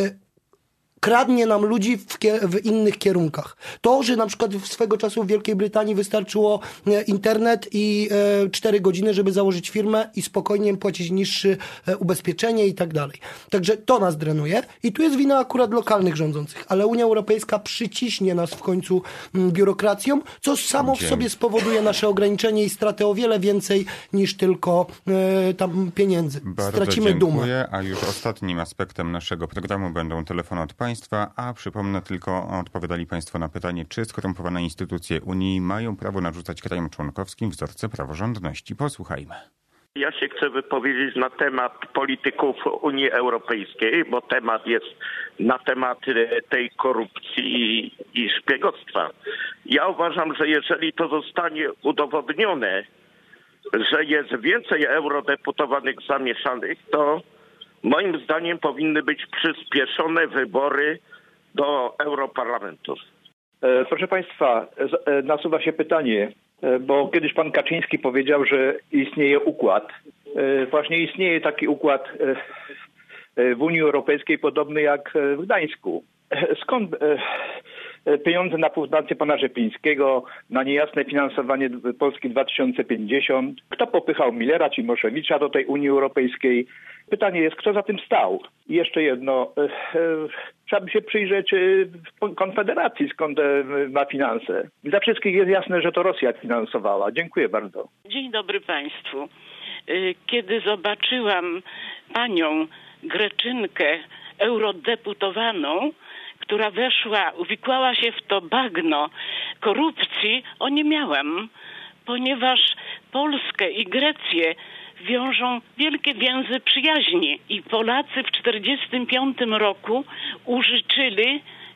kradnie nam ludzi w innych kierunkach. To, że na przykład swego czasu w Wielkiej Brytanii wystarczyło internet i 4 godziny, żeby założyć firmę i spokojnie płacić niższe ubezpieczenie i tak dalej. Także to nas drenuje i tu jest wina akurat lokalnych rządzących, ale Unia Europejska przyciśnie nas w końcu biurokracją, co samo w sobie spowoduje nasze ograniczenie i stratę o wiele więcej niż tylko tam pieniędzy. Stracimy dumę. A już ostatnim aspektem naszego programu będą telefony od państwa, a przypomnę tylko, odpowiadali państwo na pytanie, czy skorumpowane instytucje Unii mają prawo narzucać krajom członkowskim wzorce praworządności. Posłuchajmy. Ja się chcę wypowiedzieć na temat polityków Unii Europejskiej, bo temat jest na temat tej korupcji i szpiegostwa. Ja uważam, że jeżeli to zostanie udowodnione, że jest więcej eurodeputowanych zamieszanych, to moim zdaniem powinny być przyspieszone wybory do Europarlamentu. Proszę państwa, nasuwa się pytanie, bo kiedyś pan Kaczyński powiedział, że istnieje układ. Właśnie istnieje taki układ w Unii Europejskiej podobny jak w Gdańsku. Skąd pieniądze na fundację pana Rzeplińskiego, na niejasne finansowanie Polski 2050? Kto popychał Millera czy Moszewicza do tej Unii Europejskiej? Pytanie jest, kto za tym stał? I jeszcze jedno, trzeba by się przyjrzeć Konfederacji, skąd ma finanse. Dla wszystkich jest jasne, że to Rosja finansowała. Dziękuję bardzo. Dzień dobry państwu. Kiedy zobaczyłam panią Greczynkę, eurodeputowaną, która uwikłała się w to bagno korupcji, oniemiałam, ponieważ Polskę i Grecję wiążą wielkie więzy przyjaźni i Polacy w 1945 roku użyczyli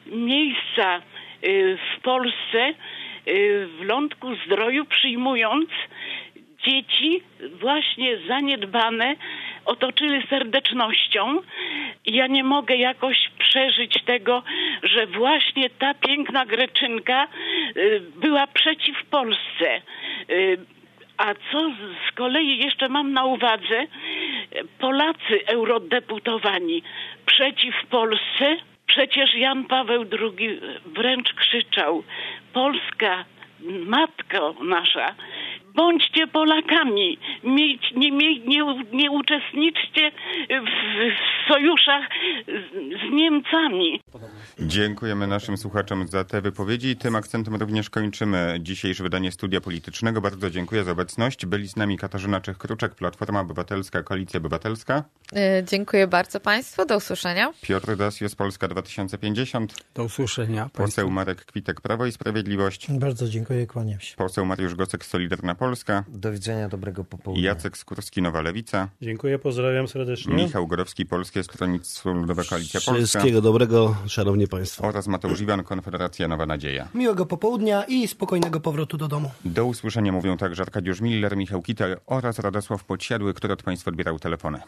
miejsca w Polsce w Lądku-Zdroju, przyjmując dzieci właśnie zaniedbane, otoczyły serdecznością. Ja nie mogę jakoś przeżyć tego, że właśnie ta piękna Greczynka była przeciw Polsce. A co z kolei jeszcze mam na uwadze, Polacy eurodeputowani przeciw Polsce, przecież Jan Paweł II wręcz krzyczał: Polska, matko nasza, bądźcie Polakami, nie uczestniczcie w sojuszach z Niemcami. Dziękujemy naszym słuchaczom za te wypowiedzi. Tym akcentem również kończymy dzisiejsze wydanie Studia Politycznego. Bardzo dziękuję za obecność. Byli z nami Katarzyna Czech-Kruczek, Platforma Obywatelska, Koalicja Obywatelska. Dziękuję bardzo Państwu. Do usłyszenia. Piotr Dasius, Polska 2050. Do usłyszenia. Poseł Marek Kwitek, Prawo i Sprawiedliwość. Bardzo dziękuję, kłaniam się. Poseł Mariusz Gocek, Solidarna Polska. Do widzenia, dobrego popołudnia. Jacek Skórski, Nowa Lewica. Dziękuję, pozdrawiam serdecznie. Michał Gorowski, Polskie Stronnictwo Ludowe, Koalicja Polska. Wszystkiego dobrego, szanowni państwo. Oraz Mateusz Iwan, Konfederacja Nowa Nadzieja. Miłego popołudnia i spokojnego powrotu do domu. Do usłyszenia mówią także Arkadiusz Miller, Michał Kitel oraz Radosław Podsiadły, który od Państwa odbierał telefony.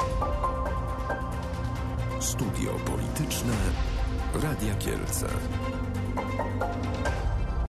Studio Polityczne Radia Kielce.